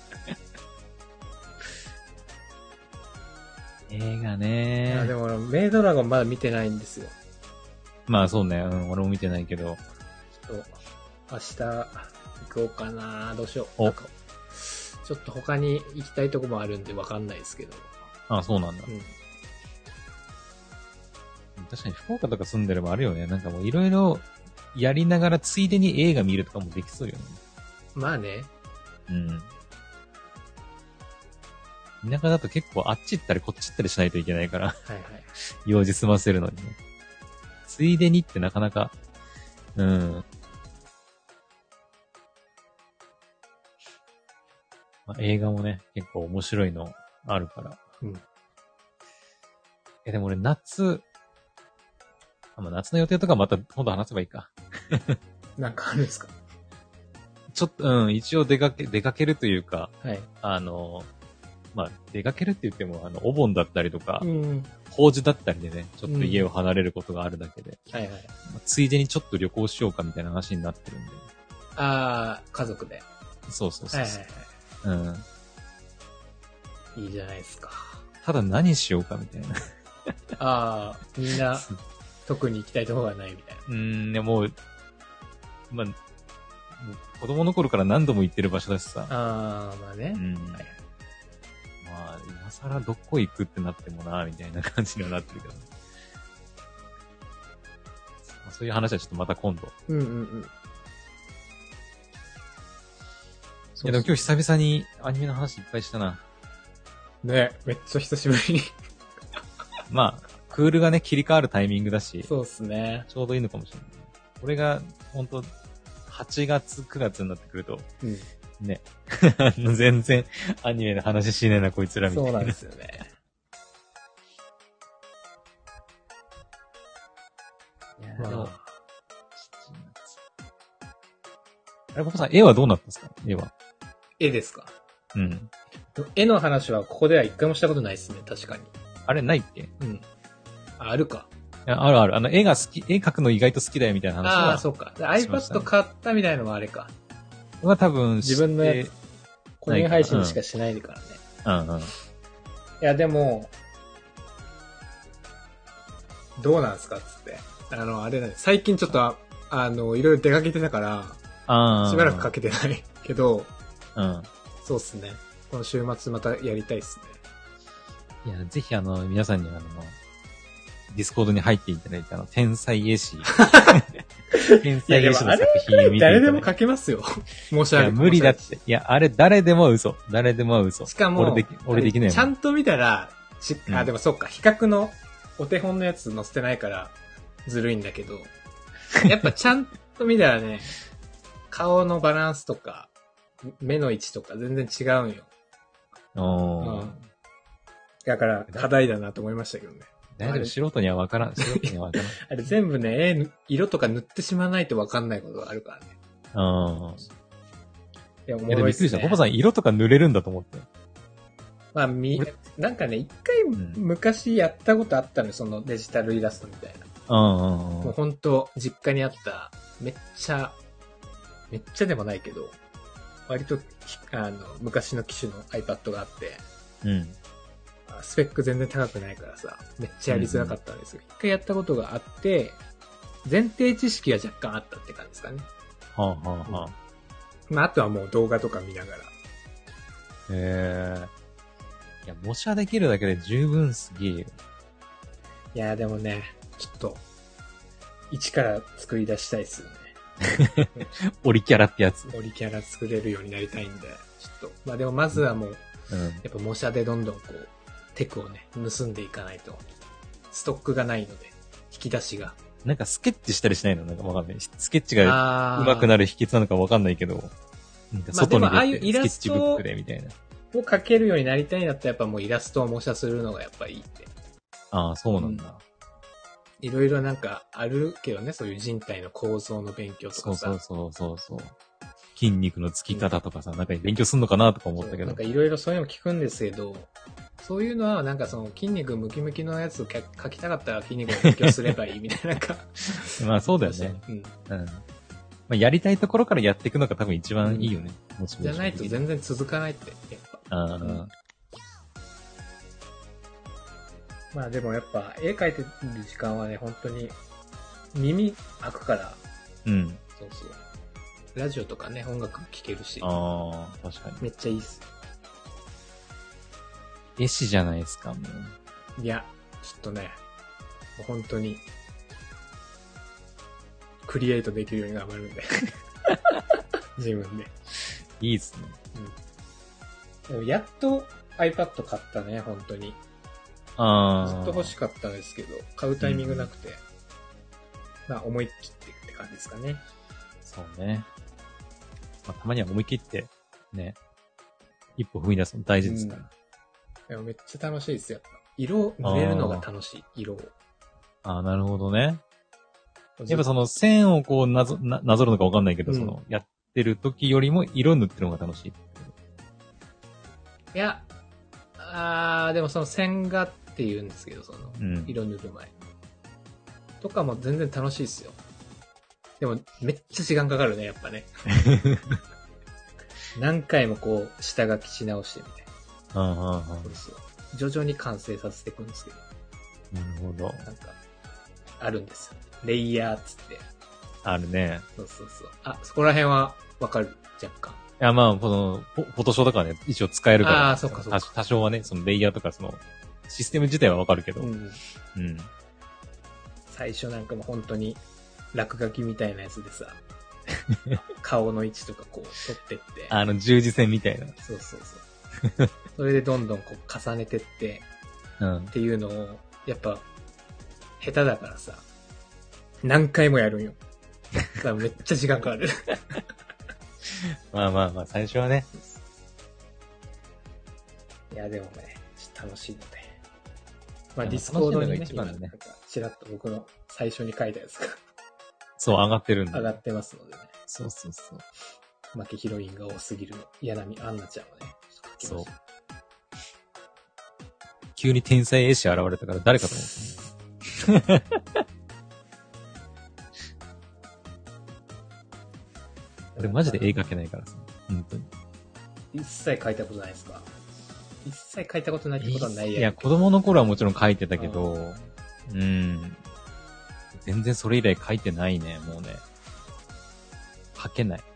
映画ね。 いやでもメイドラゴンまだ見てないんですよ。 まあそうね、うん、俺も見てないけど。 ちょっと明日行こうかな、どうしよう。 おなんかちょっと他に行きたいとこもあるんでわかんないですけど。 ああ、そうなんだ。 うん。 確かに福岡とか住んでればあるよね。なんかもういろいろやりながらついでに映画見るとかもできそうよね。 まあね。 うん。田舎だと結構あっち行ったりこっち行ったりしないといけないから。 はいはい。 用事済ませるのにね。ついでにってなかなか、うん。まあ、映画もね、結構面白いのあるから。 うん。 え、でも俺夏、あ、まあ、夏の予定とかまた今度話せばいいか。 なんかあるんですか？ ちょっと、うん、一応出かけ、出かけるというか、 はい。 あの、まあ、出かけるって言っても、あの、お盆だったりとか、 うん。 法事だったりでね、ちょっと家を離れることがあるだけで、 はいはい。 まあ、ついでにちょっと旅行しようかみたいな話になってるんで。 あー、家族で。 そうそうそうそう、 はいはいはい。 うん。 いいじゃないですか。 ただ何しようかみたいな。 あー、みんな、特に行きたいところがないみたいな。 うーん、でも、まあ、子供の頃から何度も行ってる場所だしさ。 あー、まあね。 うん。 はい、 まあ、今更どこ行くってなってもな、みたいな感じにはなってるけど。まあ、そういう話はちょっとまた今度。 うんうんうん。 いやでも今日久々にアニメの話いっぱいしたな。 ね、めっちゃ久しぶりに。 まあ、クールがね、切り替わるタイミングだし。 そうっすね。 ちょうどいいのかもしれない。これが、ほんと、はちがつ、くがつになってくると、うん、ね。全然アニメの話しねえな、こいつらみたいな。 そうなんですよね。 いやー、でも、あれ、ポポさん、絵はどうなったんですか？絵は。 絵ですか？ うん。 絵の話はここでは一回もしたことないですね、確かに。 あれ、ないっけ？ うん。あ、あるか。 いや、あるある。あの、絵が好き、絵描くの意外と好きだよみたいな話は、 ね。ああ、そうか。iPad 買ったみたいのもあれか。 は多分、 自分のやつ、個人配信しかしないからね。 うんうん。いや、でも、どうなんすかっつって。あの、あれだね。最近ちょっと、あ, あの、いろいろ出かけてたから、しばらくかけてないけど、 うん。 そうっすね。この週末またやりたいっすね。いや、ぜひあの、皆さんにあの、ディスコードに入っていただいて、あの、天才絵師。天才絵師の作品を見て。 誰でも書けますよ。申し訳ない。いや、 無理だって。いや、あれ誰でも嘘。誰でも嘘。 しかも、 俺でき、俺できないもん。 ちゃんと見たら、しあ、でもそっか、比較のお手本のやつ載せてないから、ずるいんだけど、やっぱちゃんと見たらね、顔のバランスとか、目の位置とか全然違うんよ。 おー。うん、 だから、課題だなと思いましたけどね。 大丈夫、素人には分からん。素人には分からん。 あれ全部ね、絵、色とか塗ってしまわないと分かんないことがあるからね。 ああ。 いや、おもろいっすね。 いや、でもびっくりした。ポポさん、色とか塗れるんだと思って。 まあ、み、なんかね、一回、昔やったことあったのよ、そのデジタルイラストみたいな。 うんうんうん。 もうほんと、実家にあった、めっちゃ、めっちゃでもないけど、割と、あの、昔の機種の iPad があって、 うん。 スペック全然高くないからさ、めっちゃやりづらかったんですよ。一、うん、回やったことがあって、前提知識は若干あったって感じですかね。 はあ、はあはあ、 うん、まあ、あとはもう動画とか見ながら。 へえ。いや、模写できるだけで十分すげえよ。 いや、でもね、 ちょっと、一から作り出したいですよね。 オリキャラってやつ。 オリキャラ作れるようになりたいんで、ちょっと。まあでもまずはもう、うん、やっぱ模写でどんどんこう、テクをね、盗んでいかないと、ストックがないので、引き出しが。 なんかスケッチしたりしないのなんかわかんない。スケッチが上手くなる秘訣なのかわかんないけど、なんか外に出てスケッチブックでみたいな。 を描けるようになりたいんだったらやっぱもうイラストを模写するのがやっぱいいって。 ああ、そうなんだ。うん、 いろいろなんかあるけどね、そういう人体の構造の勉強とかさ。 そうそうそうそう。筋肉のつき方とかさ、うん、なんか勉強すんのかなとか思ったけど。 なんかいろいろそういうの聞くんですけど、そういうのはなんかその筋肉ムキムキのやつを描きたかったら筋肉を勉強すればいいみたいななんか。 まあそうだよね。うん。うん。まあやりたいところからやっていくのが多分一番いいよね。 うん、じゃないと全然続かないって、やっぱ。ああ。うん、まあでもやっぱ絵描いてる時間はね、本当に耳開くから。 うん。 そうそう。ラジオとかね、音楽聴けるし。 ああ、確かに。 めっちゃいいっす。 絵師じゃないですか、もう。いや、ちょっとね、もう本当に、クリエイトできるように頑張るんで。自分で。 いいっすね。 うん。でもやっと iPad 買ったね、本当に。 ああ。 ずっと欲しかったんですけど、買うタイミングなくて。うん、まあ、思い切ってって感じですかね。 そうね。まあ、たまには思い切って、ね。一歩踏み出すの大事ですから。うんでもめっちゃ楽しいですよ。色を塗れるのが楽しい。色を。 ああ、なるほどね。やっぱその線をこうなぞ、な、なぞるのかわかんないけど、うん、その、やってる時よりも色塗ってるのが楽しい。 いや、あー、でもその線画って言うんですけど、その、うん、色塗る前。とかも全然楽しいですよ。でも、めっちゃ時間かかるね、やっぱね。何回もこう、下書きし直してみたいな。 うんうんうん、 そうそう徐々に完成させていくんですけど。 なるほど。 なんか、あるんですよ。レイヤーっつって。 あるね。 そうそうそう。あ、そこら辺はわかる若干。 いや、まあ、この、フォトショーとかね、一応使えるから。 ああ、そっかそっか。 多少はね、そのレイヤーとかその、システム自体はわかるけど。うん。うん。 最初なんかもう本当に、落書きみたいなやつでさ、顔の位置とかこう、取ってって。 あの、十字線みたいな。 そうそうそう。それでどんどんこう重ねてって、うん、っていうのを、やっぱ、下手だからさ、何回もやるんよ。だからめっちゃ時間かかる。 まあまあまあ、最初はね。 いや、でもね、楽しいので。まあ、ディスコードにね、今なんか、ちらっと僕の最初に書いたやつが。 そう、上がってるんだ。 上がってますのでね。 そうそうそう。 負けヒロインが多すぎるの。柳アンナちゃんはね、書きました。そう。 急に天才絵師現れたから誰かと思った。俺マジで絵描けないからさ。本当に。 一切描いたことないですか？一切描いたことないってことはないや。 いや、子供の頃はもちろん描いてたけど、うん。全然それ以来描いてないね、もうね。描けない。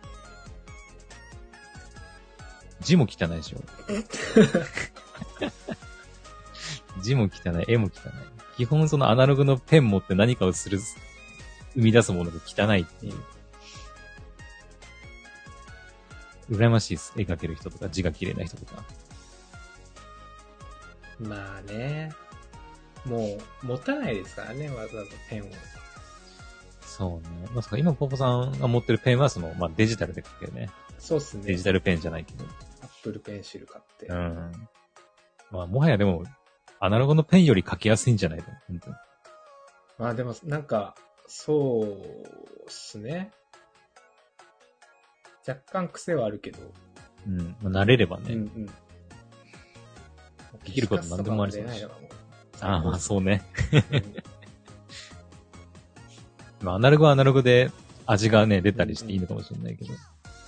字も汚いでしょ。字も汚い、絵も汚い。基本そのアナログのペン持って何かをする、生み出すものが汚いっていう。羨ましいです。絵描ける人とか字が綺麗な人とか。 まあね。もう、持たないですからね、わざわざペンを。 そうね。まさか今、ポポさんが持ってるペンは、その、まあ、デジタルで書けるね。 そうっすね。 デジタルペンじゃないけど。 アップルペンシル買って。 うん。まあ、もはやでも、アナログのペンより書きやすいんじゃないの本当に。 まあでも、なんか、そうっすね。若干癖はあるけど。 うん。まあ、慣れればね。うんうん。できることなんでもありそうだし。ああ、まあそうね。まあ、アナログはアナログで味がね、出たりしていいのかもしれないけど。うんうん、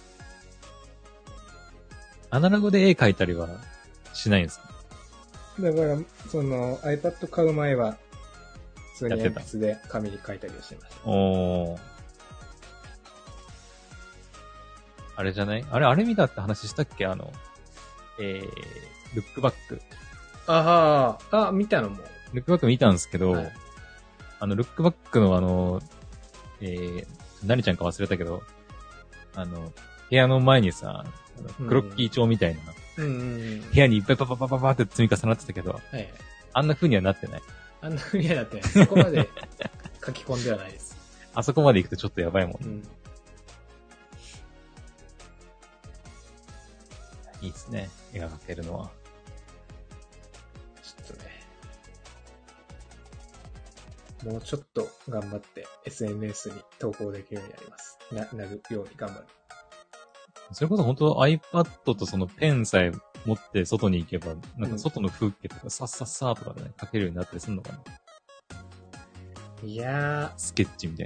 アナログで絵描いたりはしないんですか？ だから、その iPad 買う前は、普通に鉛筆で紙に描いたりをしてました。 おー。あれじゃない？あれ、あれ見たって話したっけ？あの、えー、ルックバック。 ああ、あ、見たのも。 ルックバック見たんですけど、はい、 あの、ルックバックのあの、えー、何ちゃんか忘れたけど、あの、部屋の前にさ、クロッキー帳みたいな、うんうんうん、部屋にいっぱいパパパパパって積み重なってたけど、はいはい、あんな風にはなってない。 あんな風にはなってない。そこまで書き込んではないです。 あそこまで行くとちょっとやばいもんね。うん、いいですね。絵が描けるのは。 ちょっとね。もうちょっと頑張って エスエヌエス に投稿できるようになります。な、なるように頑張る。 それこそ本当 iPad とそのペンさえ持って外に行けば、なんか外の風景とかさっさっさとかでね、描けるようになったりするのかな。 いやー。 スケッチみたい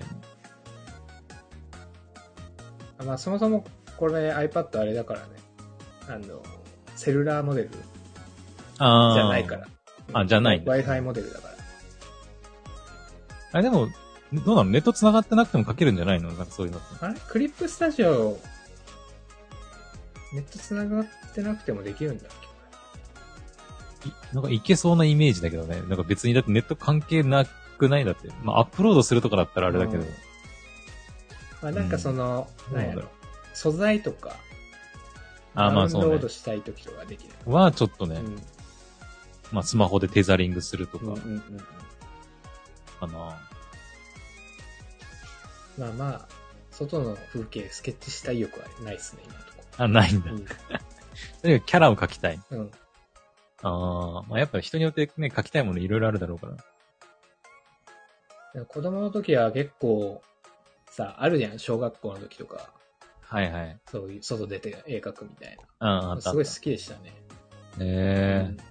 な。まあそもそもこれ iPad あれだからね。あの、セルラーモデルじゃないから。 あ、じゃない。 Wi-Fi モデルだから。 あれでも、どうなの？ネット繋がってなくても書けるんじゃないの？なんかそういうのって。 あれクリップスタジオ、ネット繋がってなくてもできるんだっけ？なんかいけそうなイメージだけどね。なんか別にだってネット関係なくないだって。まあアップロードするとかだったらあれだけど。 まあなんかその、うん、なんやろ。素材とか、 あ、まあそうね。 ダウンロードしたいときとかできない。 はちょっとね、うん、まあスマホでテザリングするとか。うんうんうん、かな。 まあまあ、外の風景スケッチしたい欲はないっすね、今のとこ。 あ、ないんだ。うん、とにかくキャラを描きたい。うん。ああ、まあやっぱ人によってね、描きたいものいろいろあるだろうから。 子供の時は結構、さ、あるじゃん、小学校の時とか。 はいはい。 そういう、外出て絵描くみたいな。うん、あった。 すごい好きでしたね。 へえー。うん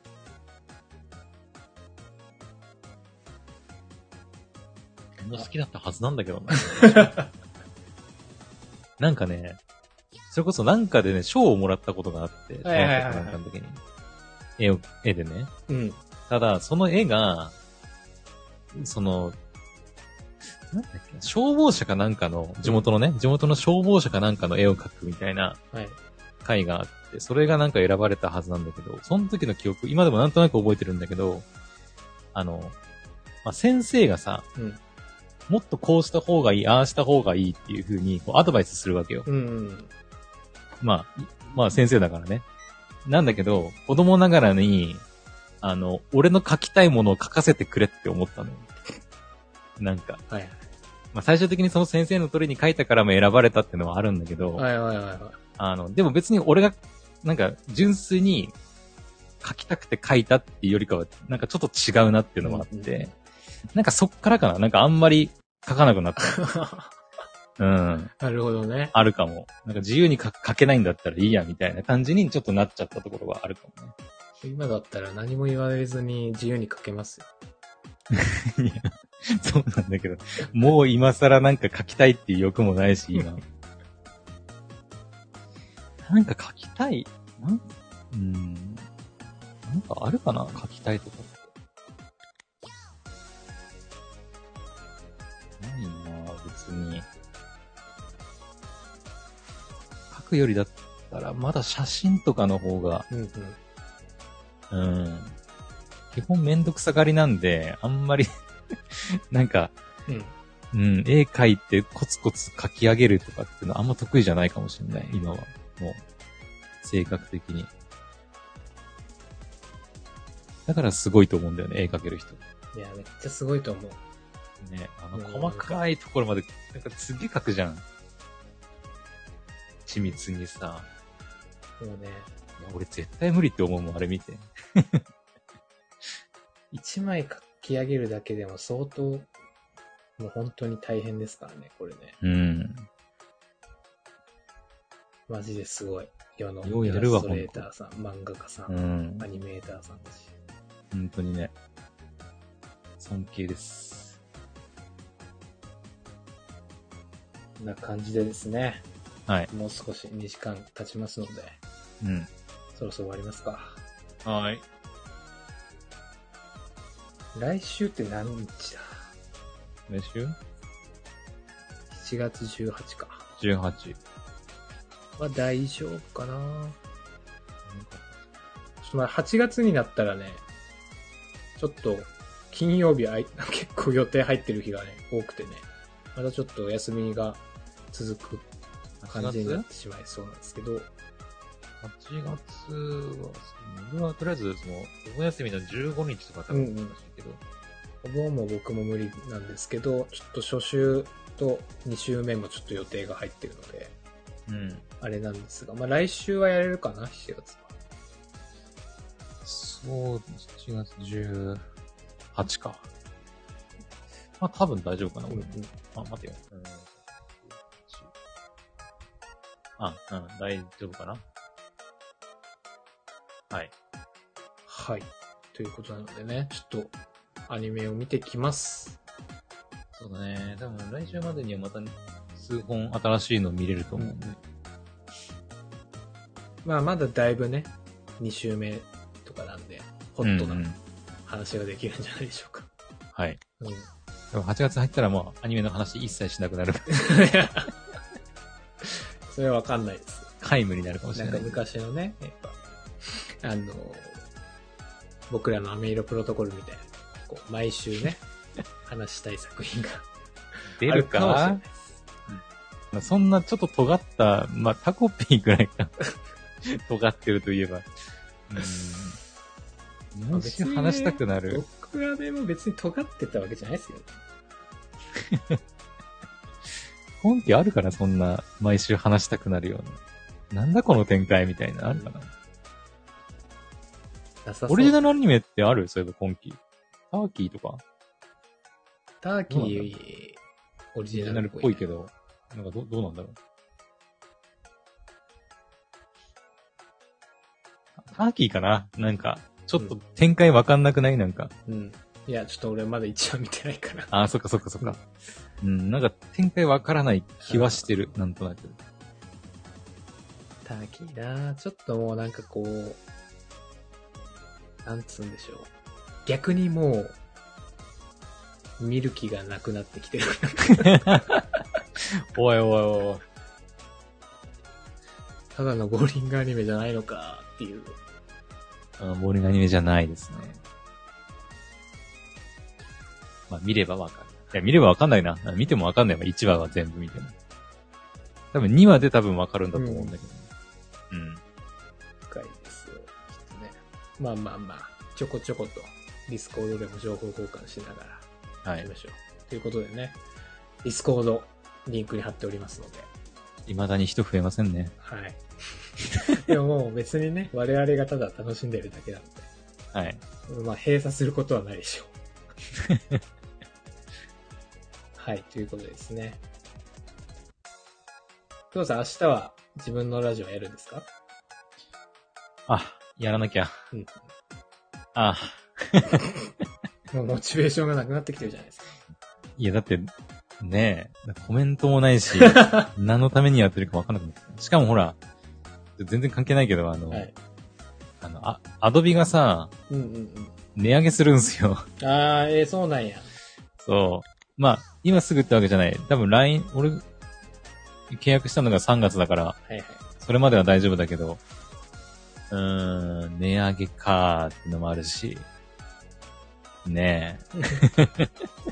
も好きだったはずなんだけどな。なんかね、それこそなんかでね、賞をもらったことがあって、小学校なんかの時に。絵を、絵でね。うん。ただ、その絵が、その、なんだっけ、消防車かなんかの、地元のね、地元の消防車かなんかの絵を描くみたいな、回があって、それがなんか選ばれたはずなんだけど、その時の記憶、今でもなんとなく覚えてるんだけど、あの、まあ、先生がさ、うんもっとこうした方がいい、ああした方がいいっていう風にこうアドバイスするわけよ。うんうん、まあ、まあ先生だからね。なんだけど、子供ながらに、あの、俺の書きたいものを書かせてくれって思ったのよ。なんか。はい。まあ最終的にその先生の通りに書いたからも選ばれたってのはあるんだけど、はいはいはいはい。あの、でも別に俺が、なんか純粋に書きたくて書いたっていうよりかは、なんかちょっと違うなっていうのもあって、うんうん、なんかそっからかななんかあんまり書かなくなった。うん。 なるほどね。 あるかも。なんか自由に書けないんだったらいいやみたいな感じにちょっとなっちゃったところはあるかもね。 今だったら何も言われずに自由に書けますよ。 いや、そうなんだけど、もう今更なんか書きたいっていう欲もないし、今。なんか書きたいなんうん。なんかあるかな書きたいとか。ないなぁ、別に。書くよりだったら、まだ写真とかの方が、うんうん。うん。基本めんどくさがりなんで、あんまり、なんか、うん、うん、絵描いてコツコツ描き上げるとかっていうのはあんま得意じゃないかもしれない、今は。もう、性格的に。だからすごいと思うんだよね、絵描ける人。 いや、めっちゃすごいと思う。 ね、あの、細かいところまで、なんかすげえ書くじゃん。緻密にさ。 そうね。 いや、俺絶対無理って思うもん、あれ見て。 一枚書き上げるだけでも相当、もう本当に大変ですからね、これね。うん。マジですごい。世のイラストレーターさん、漫画家さん、うん、アニメーターさんだし。 本当にね。尊敬です。 こんな感じでですね。 はい。 もう少しにじかん経ちますので。 うん。 そろそろ終わりますか。 はい。 来週って何日だ？ 来週 ? しち 月じゅうはちか。 じゅうはち。 は大丈夫かな？ちょっとまあはちがつになったらね、ちょっと金曜日は結構予定入ってる日がね、多くてね、またちょっとお休みが続く感じになってしまいそうなんですけど、 はちがつは、俺はとりあえず、その、お休みのじゅうごにちとか多分思いましたけど、 お盆も僕も無理なんですけど、ちょっと初週とに週目もちょっと予定が入ってるので、 うん。 あれなんですが、まあ来週はやれるかな、しちがつは。 そう、しちがつじゅうはちか。まあ多分大丈夫かな、俺。うんうん、あ、待てよ。うん、あ、うん、大丈夫かな。はい。 はい。ということなのでね、ちょっとアニメを見てきます。 そうだね。多分来週までにはまた数本新しいの見れると思う。うん、 まあまだだいぶね、に週目とかなんで、ホットな話ができるんじゃないでしょうか。 うんうん、はい。 うん。でもはちがつ入ったらもうアニメの話一切しなくなる。 それはわかんないです。 皆無になるかもしれない。 なんか昔のね、やっぱ、あの、僕らのアメイロプロトコルみたいな、こう毎週ね、話したい作品が出るかもしれないです。うん、そんなちょっと尖った、まあ、タコピーくらいか。尖ってるといえば。うーん。毎週話したくなる。 僕らでも別に尖ってたわけじゃないですよ。 本気あるかな、そんな、毎週話したくなるような。なんだこの展開みたいな、あるかな。なさそう。オリジナルアニメってある？そういえば今期。ターキーとかターキー、オリジナルっぽいけど、なんかど、どうなんだろう。ターキーかな？なんか、ちょっと展開わかんなくない？なんか。 うん。いや、ちょっと俺まだ一話見てないから。 ああ、そっかそっかそっか。うん、なんか展開わからない気はしてる、なんとなく。 ターキーなぁ。ちょっともうなんかこう、なんつうんでしょう。逆にもう、見る気がなくなってきてる。 おいおいおい。 ただのボーリングアニメじゃないのかっていう。 あ、ボーリングアニメじゃないですね。まあ見ればわかる。いや、見ればわかんないな。見てもわかんないわ。いちわは全部見ても。多分にわで多分わかるんだと思うんだけど。うん。うん、 深いですよ。きっとね。まあまあまあ、ちょこちょことディスコードでも情報交換しながらやりましょう。はい、ということでね、ディスコードリンクに貼っておりますので。 未だに人増えませんね。 はい。でももう別にね、我々がただ楽しんでるだけなので。 はい。 まあ閉鎖することはないでしょう。はい、ということですね。父さん、明日は自分のラジオやるんですか？ あ、やらなきゃ。うん。あもうモチベーションがなくなってきてるじゃないですか。 いや、だって、ねえ、コメントもないし、何のためにやってるか分かんなくなって。しかもほら、全然関係ないけど、あの、はい、あの、あ、アドビがさ、うんうんうん、値上げするんすよ。 あー、えー、そうなんや。 そう。まあ、今すぐってわけじゃない。多分 ライン、俺、契約したのがさんがつだから、はいはい、それまでは大丈夫だけど、うーん、値上げかーってのもあるし、ねえ。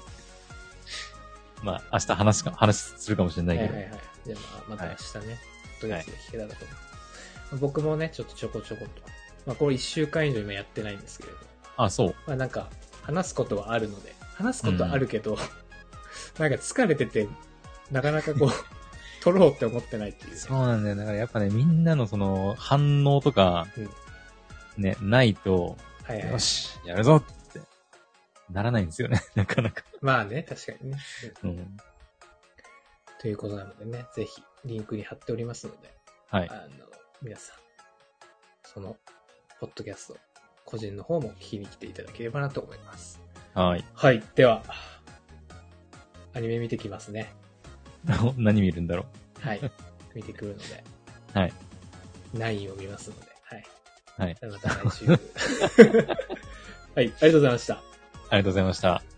まあ、明日話すか、話するかもしれないけど。はいはいはい。 じゃあまあ、また明日ね、とりあえず聞けたらと思う、はい。僕もね、ちょっとちょこちょこと。まあ、これいっしゅうかん以上今やってないんですけれど。 あ、そう。 まあなんか、話すことはあるので、話すことはあるけど、うん、なんか疲れてて、なかなかこう、撮ろうって思ってないっていう、ね。 そうなんだよ。だからやっぱね、みんなのその、反応とか、うん、ね、ないと、はいはい、よし、やるぞってならないんですよね、なかなか。 まあね、確かにね。うん。ということなのでね、ぜひ、リンクに貼っておりますので、はい。あの、皆さん、その、ポッドキャスト、個人の方も聞きに来ていただければなと思います。はい。はい。では、アニメ見てきますね。 何見るんだろう。はい。見てくるので。 はい。 ナインを見ますので。はい。 はい。 また来週。はい。ありがとうございました。ありがとうございました。